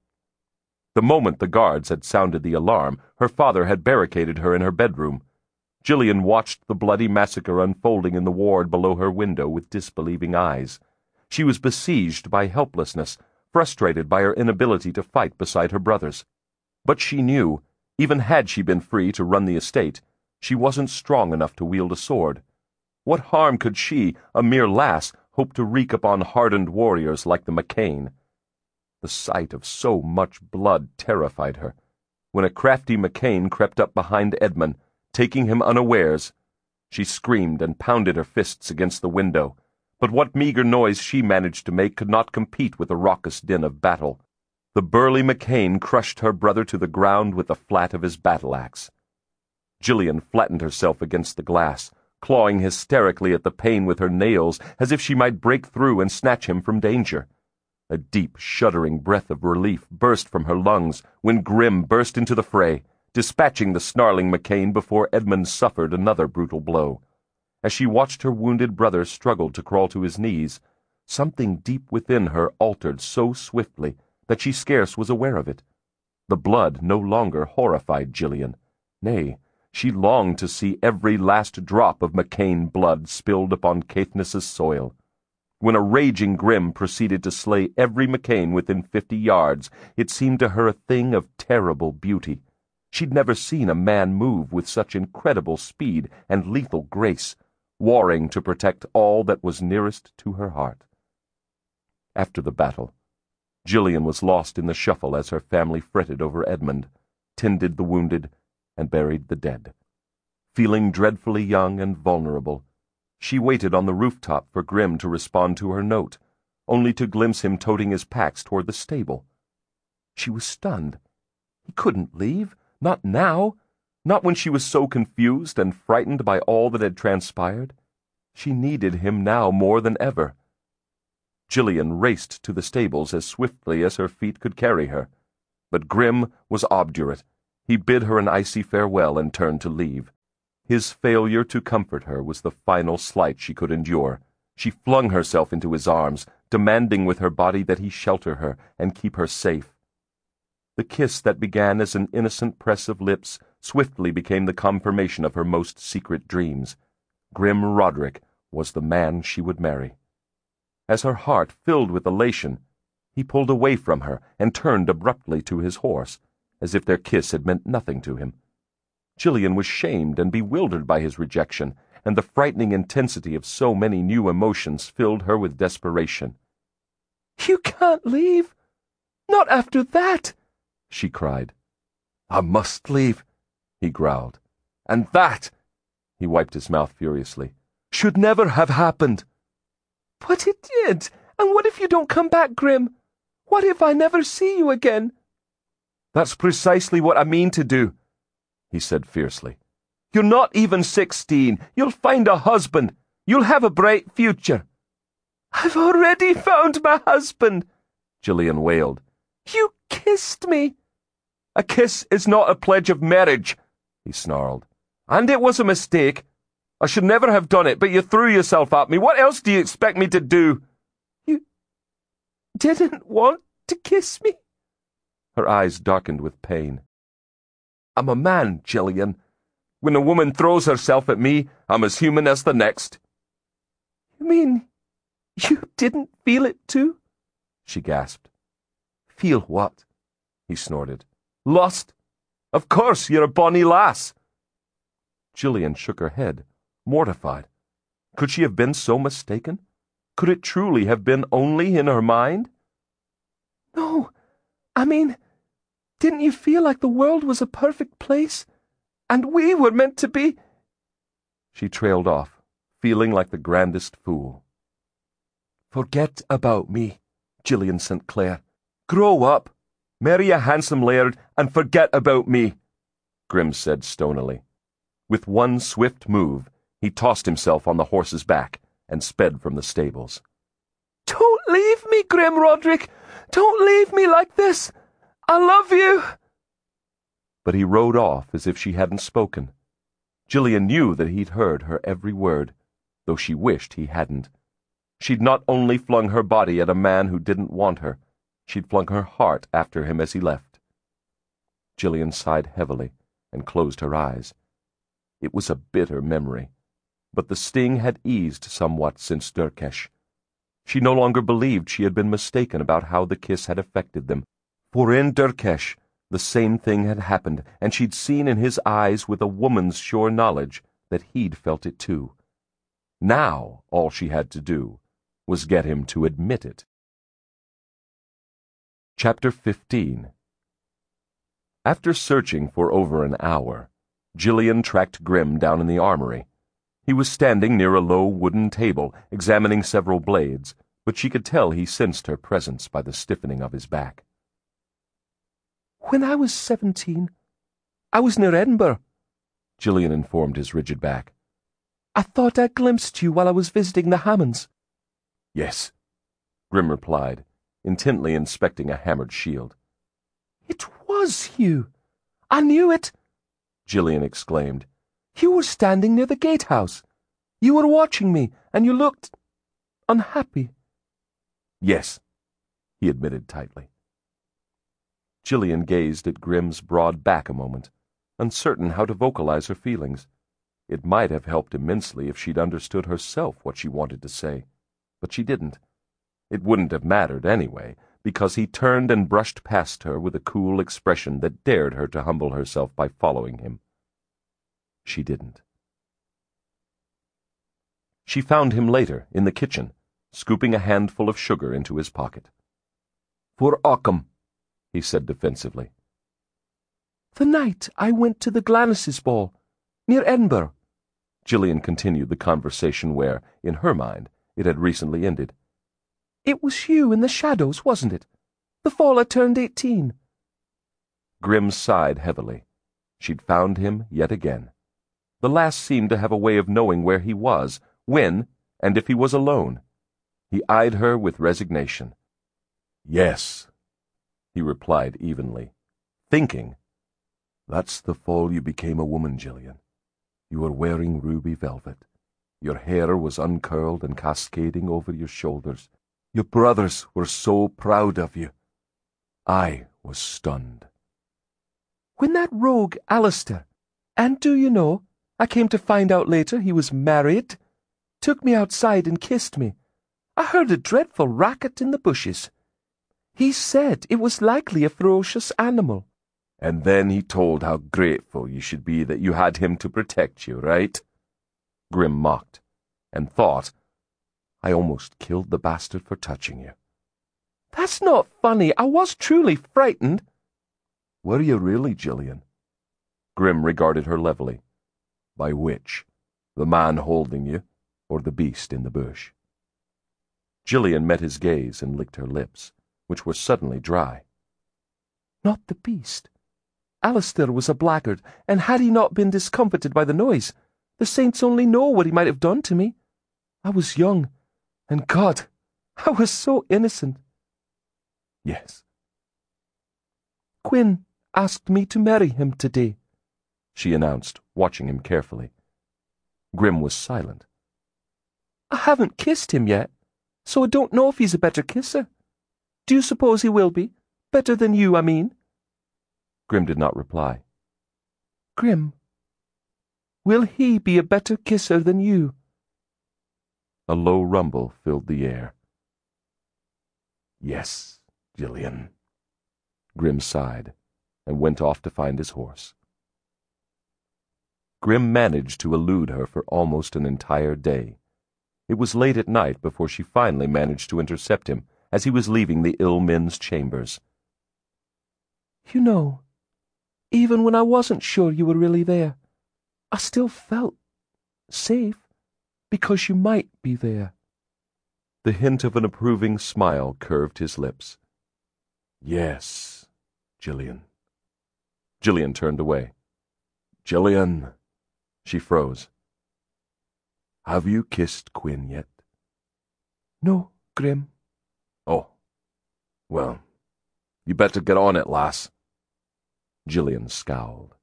The moment the guards had sounded the alarm, her father had barricaded her in her bedroom. Gillian watched the bloody massacre unfolding in the ward below her window with disbelieving eyes. She was besieged by helplessness, frustrated by her inability to fight beside her brothers. But she knew, even had she been free to run the estate, she wasn't strong enough to wield a sword. What harm could she, a mere lass, hope to wreak upon hardened warriors like the McCain? The sight of so much blood terrified her. When a crafty McCain crept up behind Edmund, taking him unawares, she screamed and pounded her fists against the window, but what meager noise she managed to make could not compete with the raucous din of battle. The burly McCain crushed her brother to the ground with the flat of his battle-axe. Gillian flattened herself against the glass, clawing hysterically at the pane with her nails as if she might break through and snatch him from danger. A deep, shuddering breath of relief burst from her lungs when Grim burst into the fray, dispatching the snarling McCain before Edmund suffered another brutal blow. As she watched her wounded brother struggle to crawl to his knees, something deep within her altered so swiftly that she scarce was aware of it. The blood no longer horrified Gillian. Nay, she longed to see every last drop of McCain blood spilled upon Caithness's soil. When a raging Grim proceeded to slay every McCain within fifty yards, it seemed to her a thing of terrible beauty. She'd never seen a man move with such incredible speed and lethal grace, warring to protect all that was nearest to her heart. After the battle, Gillian was lost in the shuffle as her family fretted over Edmund, tended the wounded, and buried the dead. Feeling dreadfully young and vulnerable, she waited on the rooftop for Grim to respond to her note, only to glimpse him toting his packs toward the stable. She was stunned. He couldn't leave. Not now. Not when she was so confused and frightened by all that had transpired. She needed him now more than ever. Gillian raced to the stables as swiftly as her feet could carry her. But Grim was obdurate. He bid her an icy farewell and turned to leave. His failure to comfort her was the final slight she could endure. She flung herself into his arms, demanding with her body that he shelter her and keep her safe. The kiss that began as an innocent press of lips swiftly became the confirmation of her most secret dreams. Grim Roderick was the man she would marry. As her heart filled with elation, he pulled away from her and turned abruptly to his horse, as if their kiss had meant nothing to him. Gillian was shamed and bewildered by his rejection, and the frightening intensity of so many new emotions filled her with desperation. "You can't leave! Not after that!" she cried. "I must leave," he growled. "And that," he wiped his mouth furiously, "should never have happened." "But it did! And what if you don't come back, Grim? What if I never see you again?" "That's precisely what I mean to do," he said fiercely. "You're not even sixteen. You'll find a husband. You'll have a bright future." "I've already found my husband," Gillian wailed. "You kissed me." "A kiss is not a pledge of marriage," he snarled. "And it was a mistake. I should never have done it, but you threw yourself at me. What else do you expect me to do?" "You didn't want to kiss me?" Her eyes darkened with pain. "I'm a man, Gillian. When a woman throws herself at me, I'm as human as the next." "You mean you didn't feel it too?" she gasped. "Feel what?" he snorted. "Lust? Of course, you're a bonny lass." Gillian shook her head, mortified. Could she have been so mistaken? Could it truly have been only in her mind? "No, I mean, didn't you feel like the world was a perfect place, and we were meant to be—" She trailed off, feeling like the grandest fool. "Forget about me, Gillian Saint Clair. Grow up, marry a handsome laird, and forget about me," Grim said stonily. With one swift move, he tossed himself on the horse's back and sped from the stables. "Don't leave me, Grim Roderick! Don't leave me like this! I love you!" But he rode off as if she hadn't spoken. Gillian knew that he'd heard her every word, though she wished he hadn't. She'd not only flung her body at a man who didn't want her, she'd flung her heart after him as he left. Gillian sighed heavily and closed her eyes. It was a bitter memory, but the sting had eased somewhat since Derkesh. She no longer believed she had been mistaken about how the kiss had affected them, for in Derkesh the same thing had happened, and she'd seen in his eyes with a woman's sure knowledge that he'd felt it too. Now all she had to do was get him to admit it. Chapter fifteen. After searching for over an hour, Gillian tracked Grim down in the armory. He was standing near a low wooden table, examining several blades, but she could tell he sensed her presence by the stiffening of his back. "When I was seventeen, I was near Edinburgh," Gillian informed his rigid back. "I thought I glimpsed you while I was visiting the Hammonds." "Yes," Grim replied, intently inspecting a hammered shield. "It was you! I knew it!" Gillian exclaimed. "You were standing near the gatehouse. You were watching me, and you looked unhappy." "Yes," he admitted tightly. Gillian gazed at Grim's broad back a moment, uncertain how to vocalize her feelings. It might have helped immensely if she'd understood herself what she wanted to say, but she didn't. It wouldn't have mattered anyway, because he turned and brushed past her with a cool expression that dared her to humble herself by following him. She didn't. She found him later in the kitchen, scooping a handful of sugar into his pocket. "For Occam," he said defensively. "The night I went to the Glannis's ball, near Edinburgh," Gillian continued the conversation where, in her mind, it had recently ended. "It was you in the shadows, wasn't it? The fall I turned eighteen." Grim sighed heavily. She'd found him yet again. The lass seemed to have a way of knowing where he was, when, and if he was alone. He eyed her with resignation. "Yes," he replied evenly, thinking, "That's the fall you became a woman, Gillian. You were wearing ruby velvet. Your hair was uncurled and cascading over your shoulders. Your brothers were so proud of you. I was stunned." "When that rogue Alistair, and do you know, I came to find out later he was married, took me outside and kissed me, I heard a dreadful racket in the bushes. He said it was likely a ferocious animal, And then he told how grateful you should be that you had him to protect you, right? Grim mocked, and thought, I almost killed the bastard for touching you. That's not funny. I was truly frightened. Were you really, Gillian? Grim regarded her levelly. By which? The man holding you, or the beast in the bush? Gillian met his gaze and licked her lips, which were suddenly dry. Not the beast. Alistair was a blackguard, and had he not been discomfited by the noise, the saints only know what he might have done to me. I was young, and God, I was so innocent. Yes. Quinn asked me to marry him today, she announced, watching him carefully. Grim was silent. I haven't kissed him yet, so I don't know if he's a better kisser. Do you suppose he will be? Better than you, I mean? Grim did not reply. Grim, will he be a better kisser than you? A low rumble filled the air. Yes, Gillian. Grim sighed, and went off to find his horse. Grim managed to elude her for almost an entire day. It was late at night before she finally managed to intercept him as he was leaving the ill men's chambers. You know, even when I wasn't sure you were really there, I still felt safe, because you might be there. The hint of an approving smile curved his lips. Yes, Gillian. Gillian turned away. Gillian. She froze. Have you kissed Quinn yet? No, Grim. Oh. Well, you better get on it, lass. Gillian scowled.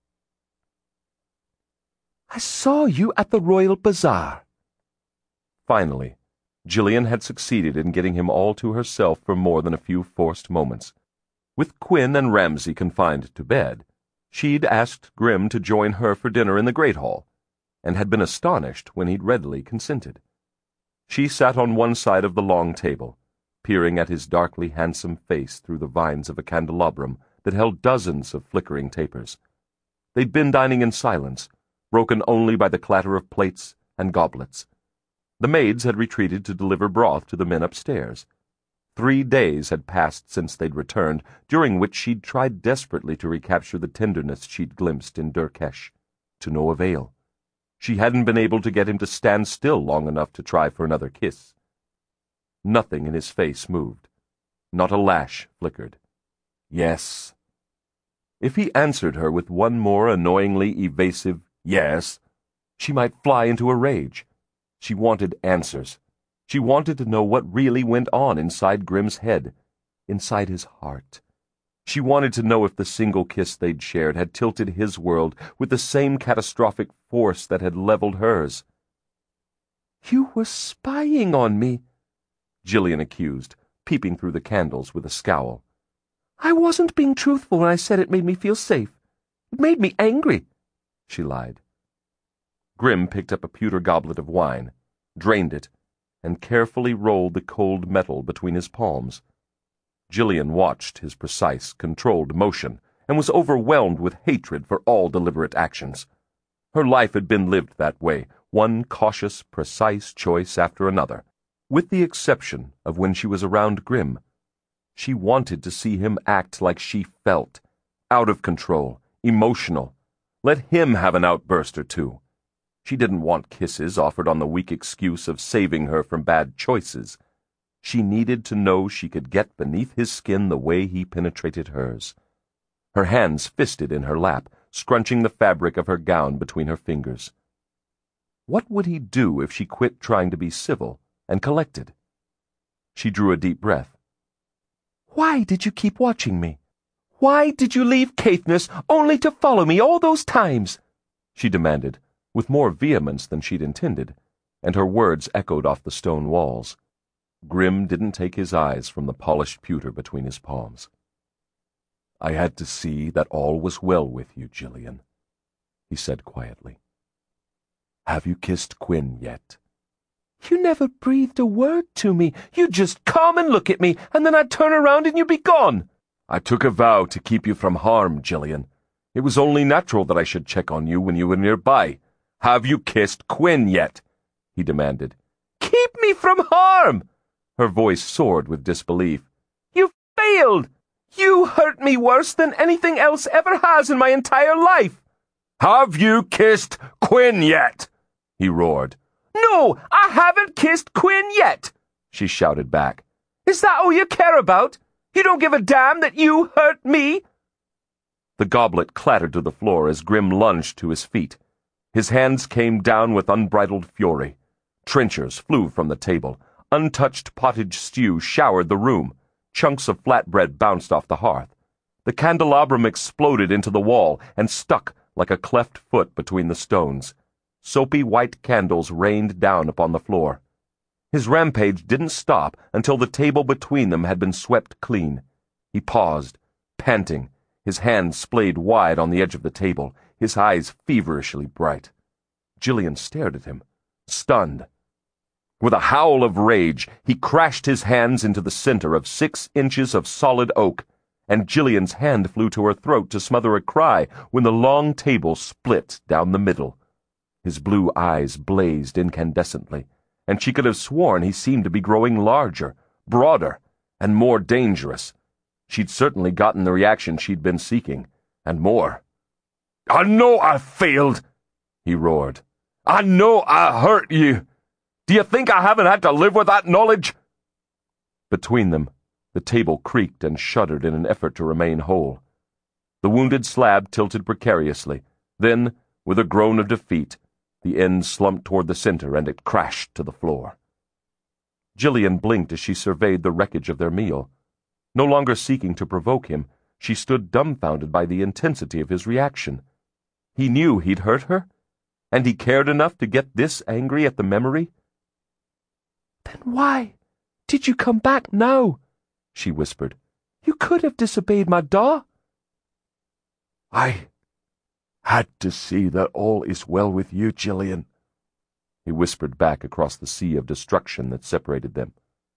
I saw you at the Royal Bazaar. Finally, Gillian had succeeded in getting him all to herself for more than a few forced moments. With Quinn and Ramsay confined to bed, she'd asked Grim to join her for dinner in the Great Hall, and had been astonished when he'd readily consented. She sat on one side of the long table, peering at his darkly handsome face through the vines of a candelabrum that held dozens of flickering tapers. They'd been dining in silence, broken only by the clatter of plates and goblets. The maids had retreated to deliver broth to the men upstairs. Three days had passed since they'd returned, during which she'd tried desperately to recapture the tenderness she'd glimpsed in Derkesh, to no avail. She hadn't been able to get him to stand still long enough to try for another kiss. Nothing in his face moved. Not a lash flickered. Yes. If he answered her with one more annoyingly evasive yes, she might fly into a rage. She wanted answers. She wanted to know what really went on inside Grim's head, inside his heart. She wanted to know if the single kiss they'd shared had tilted his world with the same catastrophic force that had leveled hers. You were spying on me, Gillian accused, peeping through the candles with a scowl. I wasn't being truthful when I said it made me feel safe. It made me angry, she lied. Grim picked up a pewter goblet of wine, drained it, and carefully rolled the cold metal between his palms. Gillian watched his precise, controlled motion, and was overwhelmed with hatred for all deliberate actions. Her life had been lived that way, one cautious, precise choice after another, with the exception of when she was around Grim. She wanted to see him act like she felt, out of control, emotional. Let him have an outburst or two. She didn't want kisses offered on the weak excuse of saving her from bad choices. She needed to know she could get beneath his skin the way he penetrated hers. Her hands fisted in her lap, scrunching the fabric of her gown between her fingers. What would he do if she quit trying to be civil and collected? She drew a deep breath. Why did you keep watching me? Why did you leave Caithness only to follow me all those times? She demanded, with more vehemence than she'd intended, and her words echoed off the stone walls. Grim didn't take his eyes from the polished pewter between his palms. I had to see that all was well with you, Gillian, he said quietly. Have you kissed Quinn yet? You never breathed a word to me. You'd just come and look at me, and then I'd turn around and you'd be gone. I took a vow to keep you from harm, Gillian. It was only natural that I should check on you when you were nearby. Have you kissed Quinn yet? He demanded. Keep me from harm! Her voice soared with disbelief. You failed! You hurt me worse than anything else ever has in my entire life! Have you kissed Quinn yet? He roared. No, I haven't kissed Quinn yet, she shouted back. Is that all you care about? You don't give a damn that you hurt me? The goblet clattered to the floor as Grim lunged to his feet. His hands came down with unbridled fury. Trenchers flew from the table. Untouched pottage stew showered the room. Chunks of flatbread bounced off the hearth. The candelabrum exploded into the wall and stuck like a cleft foot between the stones. Soapy white candles rained down upon the floor. His rampage didn't stop until the table between them had been swept clean. He paused, panting, his hands splayed wide on the edge of the table, his eyes feverishly bright. Gillian stared at him, stunned. With a howl of rage, he crashed his hands into the center of six inches of solid oak, and Gillian's hand flew to her throat to smother a cry when the long table split down the middle. His blue eyes blazed incandescently, and she could have sworn he seemed to be growing larger, broader, and more dangerous. She'd certainly gotten the reaction she'd been seeking, and more. "I know I failed," he roared. "I know I hurt you. Do you think I haven't had to live with that knowledge?" Between them, the table creaked and shuddered in an effort to remain whole. The wounded slab tilted precariously. Then, with a groan of defeat, the end slumped toward the center and it crashed to the floor. Gillian blinked as she surveyed the wreckage of their meal. No longer seeking to provoke him, she stood dumbfounded by the intensity of his reaction. He knew he'd hurt her, and he cared enough to get this angry at the memory. "Then why did you come back now?" she whispered. "You could have disobeyed my daw." "I had to see that all is well with you, Gillian," he whispered back across the sea of destruction that separated them.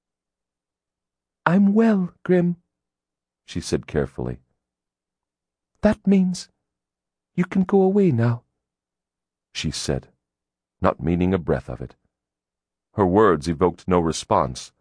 "I'm well, Grim," she said carefully. "That means you can go away now," she said, not meaning a breath of it. Her words evoked no response.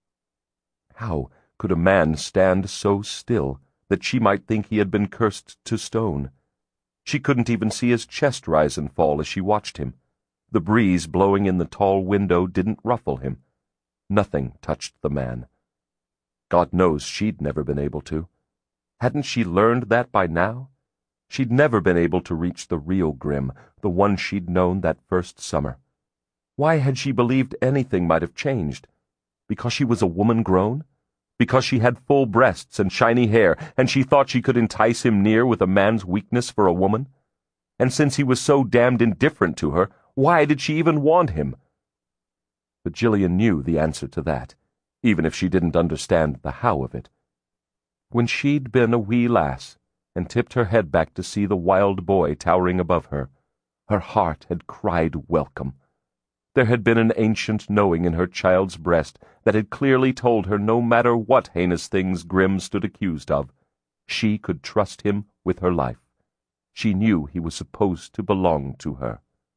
How could a man stand so still that she might think he had been cursed to stone? She couldn't even see his chest rise and fall as she watched him. The breeze blowing in the tall window didn't ruffle him. Nothing touched the man. God knows she'd never been able to. Hadn't she learned that by now? She'd never been able to reach the real Grim, the one she'd known that first summer. Why had she believed anything might have changed? Because she was a woman grown? Because she had full breasts and shiny hair, and she thought she could entice him near with a man's weakness for a woman? And since he was so damned indifferent to her, why did she even want him? But Gillian knew the answer to that, even if she didn't understand the how of it. When she'd been a wee lass, and tipped her head back to see the wild boy towering above her, her heart had cried welcome. There had been an ancient knowing in her child's breast that had clearly told her no matter what heinous things Grim stood accused of, she could trust him with her life. She knew he was supposed to belong to her.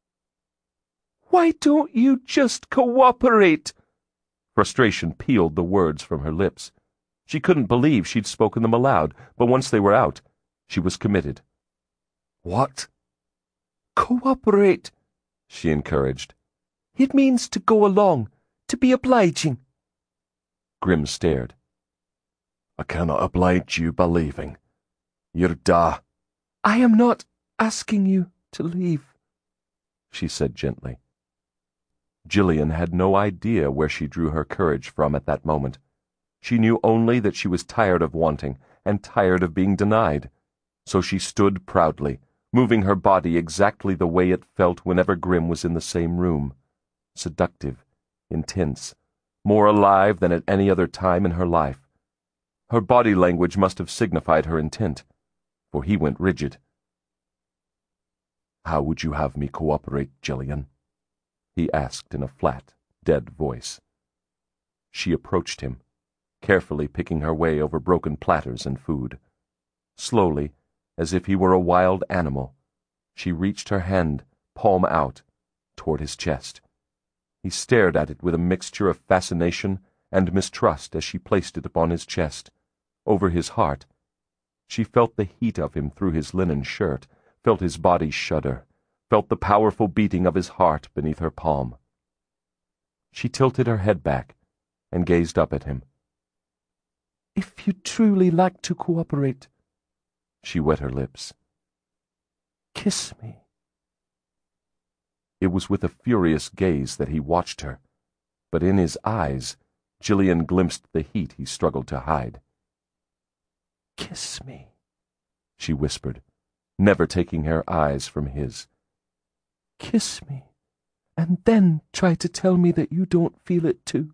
"Why don't you just cooperate?" Frustration peeled the words from her lips. She couldn't believe she'd spoken them aloud, but once they were out, she was committed. "What?" "Cooperate," she encouraged. "It means to go along, to be obliging." Grim stared. "I cannot oblige you by leaving. You're da." "I am not asking you to leave," she said gently. Gillian had no idea where she drew her courage from at that moment. She knew only that she was tired of wanting and tired of being denied. So she stood proudly, moving her body exactly the way it felt whenever Grim was in the same room. Seductive, intense, more alive than at any other time in her life. Her body language must have signified her intent, for he went rigid. "How would you have me cooperate, Gillian?" he asked in a flat, dead voice. She approached him, carefully picking her way over broken platters and food. Slowly, as if he were a wild animal, she reached her hand, palm out, toward his chest. He stared at it with a mixture of fascination and mistrust as she placed it upon his chest, over his heart. She felt the heat of him through his linen shirt, felt his body shudder, felt the powerful beating of his heart beneath her palm. She tilted her head back and gazed up at him. "If you truly like to cooperate," she wet her lips, "kiss me." It was with a furious gaze that he watched her, but in his eyes Gillian glimpsed the heat he struggled to hide. "Kiss me," she whispered, never taking her eyes from his. "Kiss me, and then try to tell me that you don't feel it too."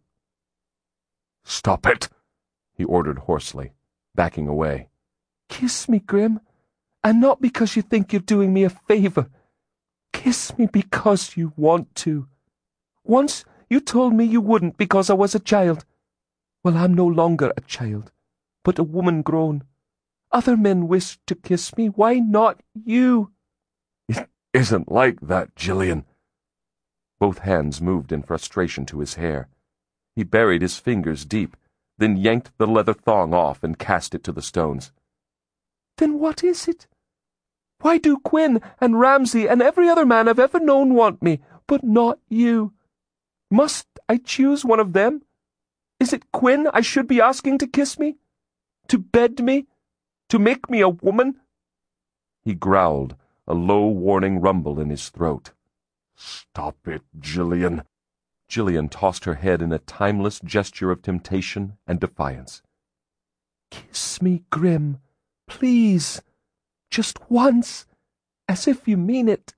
"Stop it," he ordered hoarsely, backing away. "Kiss me, Grim, and not because you think you're doing me a favor. Kiss me because you want to. Once you told me you wouldn't because I was a child. Well, I'm no longer a child, but a woman grown. Other men wish to kiss me. Why not you?" "It isn't like that, Gillian." Both hands moved in frustration to his hair. He buried his fingers deep, then yanked the leather thong off and cast it to the stones. "Then what is it? Why do Quinn and Ramsay and every other man I've ever known want me, but not you? Must I choose one of them? Is it Quinn I should be asking to kiss me? To bed me? To make me a woman?" He growled, a low warning rumble in his throat. "Stop it, Gillian." Gillian tossed her head in a timeless gesture of temptation and defiance. "Kiss me, Grim, please. Just once, as if you mean it."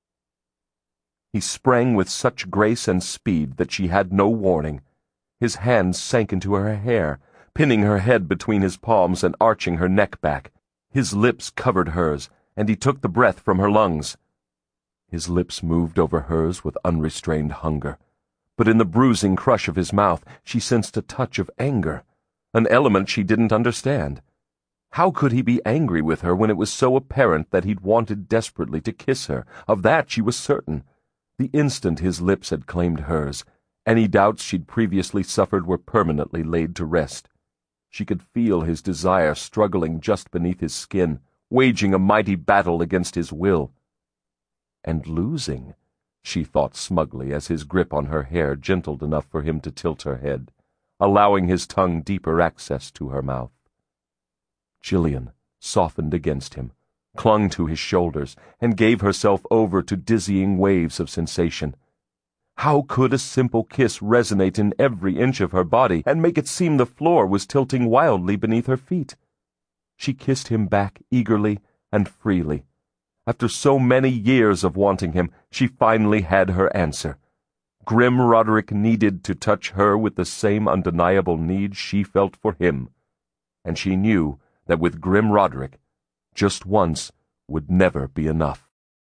He sprang with such grace and speed that she had no warning. His hands sank into her hair, pinning her head between his palms and arching her neck back. His lips covered hers, and he took the breath from her lungs. His lips moved over hers with unrestrained hunger, but in the bruising crush of his mouth she sensed a touch of anger, an element she didn't understand. How could he be angry with her when it was so apparent that he'd wanted desperately to kiss her? Of that she was certain. The instant his lips had claimed hers, any doubts she'd previously suffered were permanently laid to rest. She could feel his desire struggling just beneath his skin, waging a mighty battle against his will. And losing, she thought smugly as his grip on her hair gentled enough for him to tilt her head, allowing his tongue deeper access to her mouth. Gillian softened against him, clung to his shoulders, and gave herself over to dizzying waves of sensation. How could a simple kiss resonate in every inch of her body and make it seem the floor was tilting wildly beneath her feet? She kissed him back eagerly and freely. After so many years of wanting him, she finally had her answer. Grim Roderick needed to touch her with the same undeniable need she felt for him, and she knew that with Grim Roderick, just once would never be enough.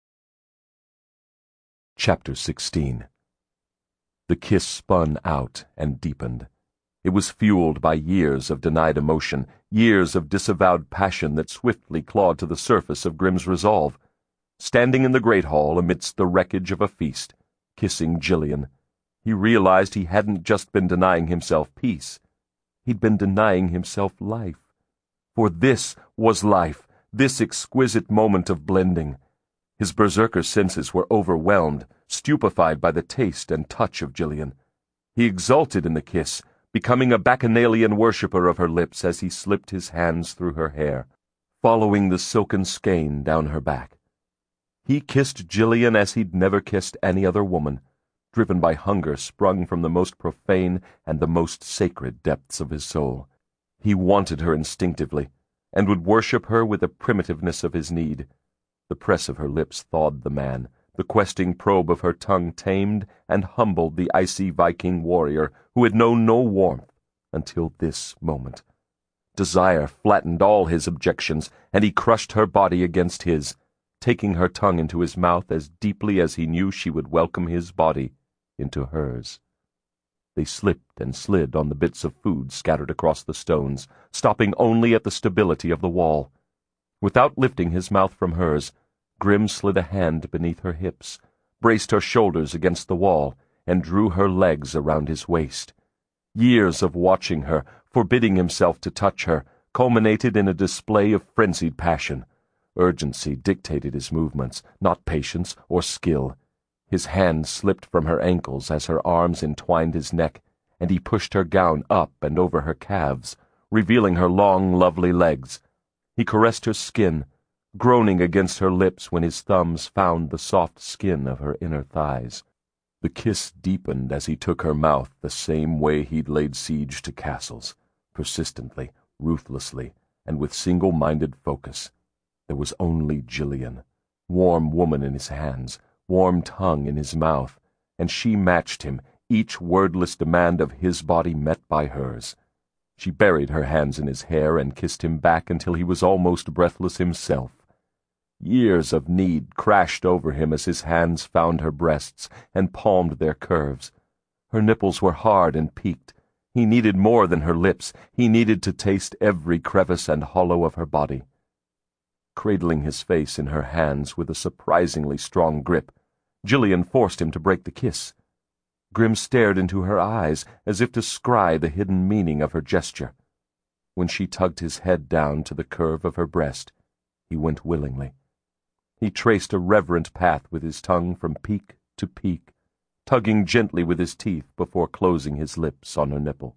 Chapter sixteen. The kiss spun out and deepened. It was fueled by years of denied emotion, years of disavowed passion that swiftly clawed to the surface of Grim's resolve. Standing in the great hall amidst the wreckage of a feast, kissing Gillian, he realized he hadn't just been denying himself peace. He'd been denying himself life. For this was life, this exquisite moment of blending. His berserker senses were overwhelmed, stupefied by the taste and touch of Gillian. He exulted in the kiss, becoming a bacchanalian worshipper of her lips as he slipped his hands through her hair, following the silken skein down her back. He kissed Gillian as he'd never kissed any other woman, driven by hunger sprung from the most profane and the most sacred depths of his soul. He wanted her instinctively, and would worship her with the primitiveness of his need. The press of her lips thawed the man, the questing probe of her tongue tamed and humbled the icy Viking warrior who had known no warmth until this moment. Desire flattened all his objections, and he crushed her body against his, taking her tongue into his mouth as deeply as he knew she would welcome his body into hers. They slipped and slid on the bits of food scattered across the stones, stopping only at the stability of the wall. Without lifting his mouth from hers, Grim slid a hand beneath her hips, braced her shoulders against the wall, and drew her legs around his waist. Years of watching her, forbidding himself to touch her, culminated in a display of frenzied passion. Urgency dictated his movements, not patience or skill. His hand slipped from her ankles as her arms entwined his neck, and he pushed her gown up and over her calves, revealing her long, lovely legs. He caressed her skin, groaning against her lips when his thumbs found the soft skin of her inner thighs. The kiss deepened as he took her mouth the same way he'd laid siege to castles, persistently, ruthlessly, and with single-minded focus. There was only Gillian, warm woman in his hands, warm tongue in his mouth, and she matched him, each wordless demand of his body met by hers. She buried her hands in his hair and kissed him back until he was almost breathless himself. Years of need crashed over him as his hands found her breasts and palmed their curves. Her nipples were hard and peaked. He needed more than her lips. He needed to taste every crevice and hollow of her body. Cradling his face in her hands with a surprisingly strong grip, Gillian forced him to break the kiss. Grim stared into her eyes as if to scry the hidden meaning of her gesture. When she tugged his head down to the curve of her breast, he went willingly. He traced a reverent path with his tongue from peak to peak, tugging gently with his teeth before closing his lips on her nipple.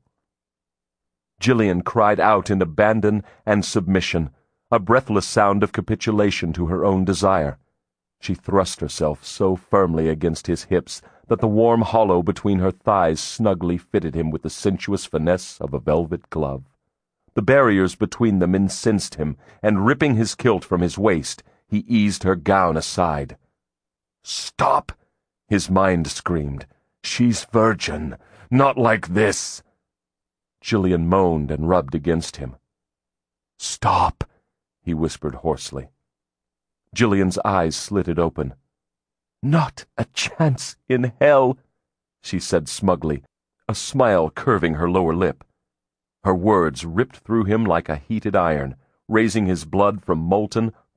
Gillian cried out in abandon and submission, a breathless sound of capitulation to her own desire. She thrust herself so firmly against his hips that the warm hollow between her thighs snugly fitted him with the sensuous finesse of a velvet glove. The barriers between them incensed him, and ripping his kilt from his waist, he eased her gown aside. "Stop!" his mind screamed. "She's virgin. Not like this." Gillian moaned and rubbed against him. "Stop!" he whispered hoarsely. Gillian's eyes slitted open. "Not a chance in hell," she said smugly, a smile curving her lower lip. Her words ripped through him like a heated iron, raising his blood from molten,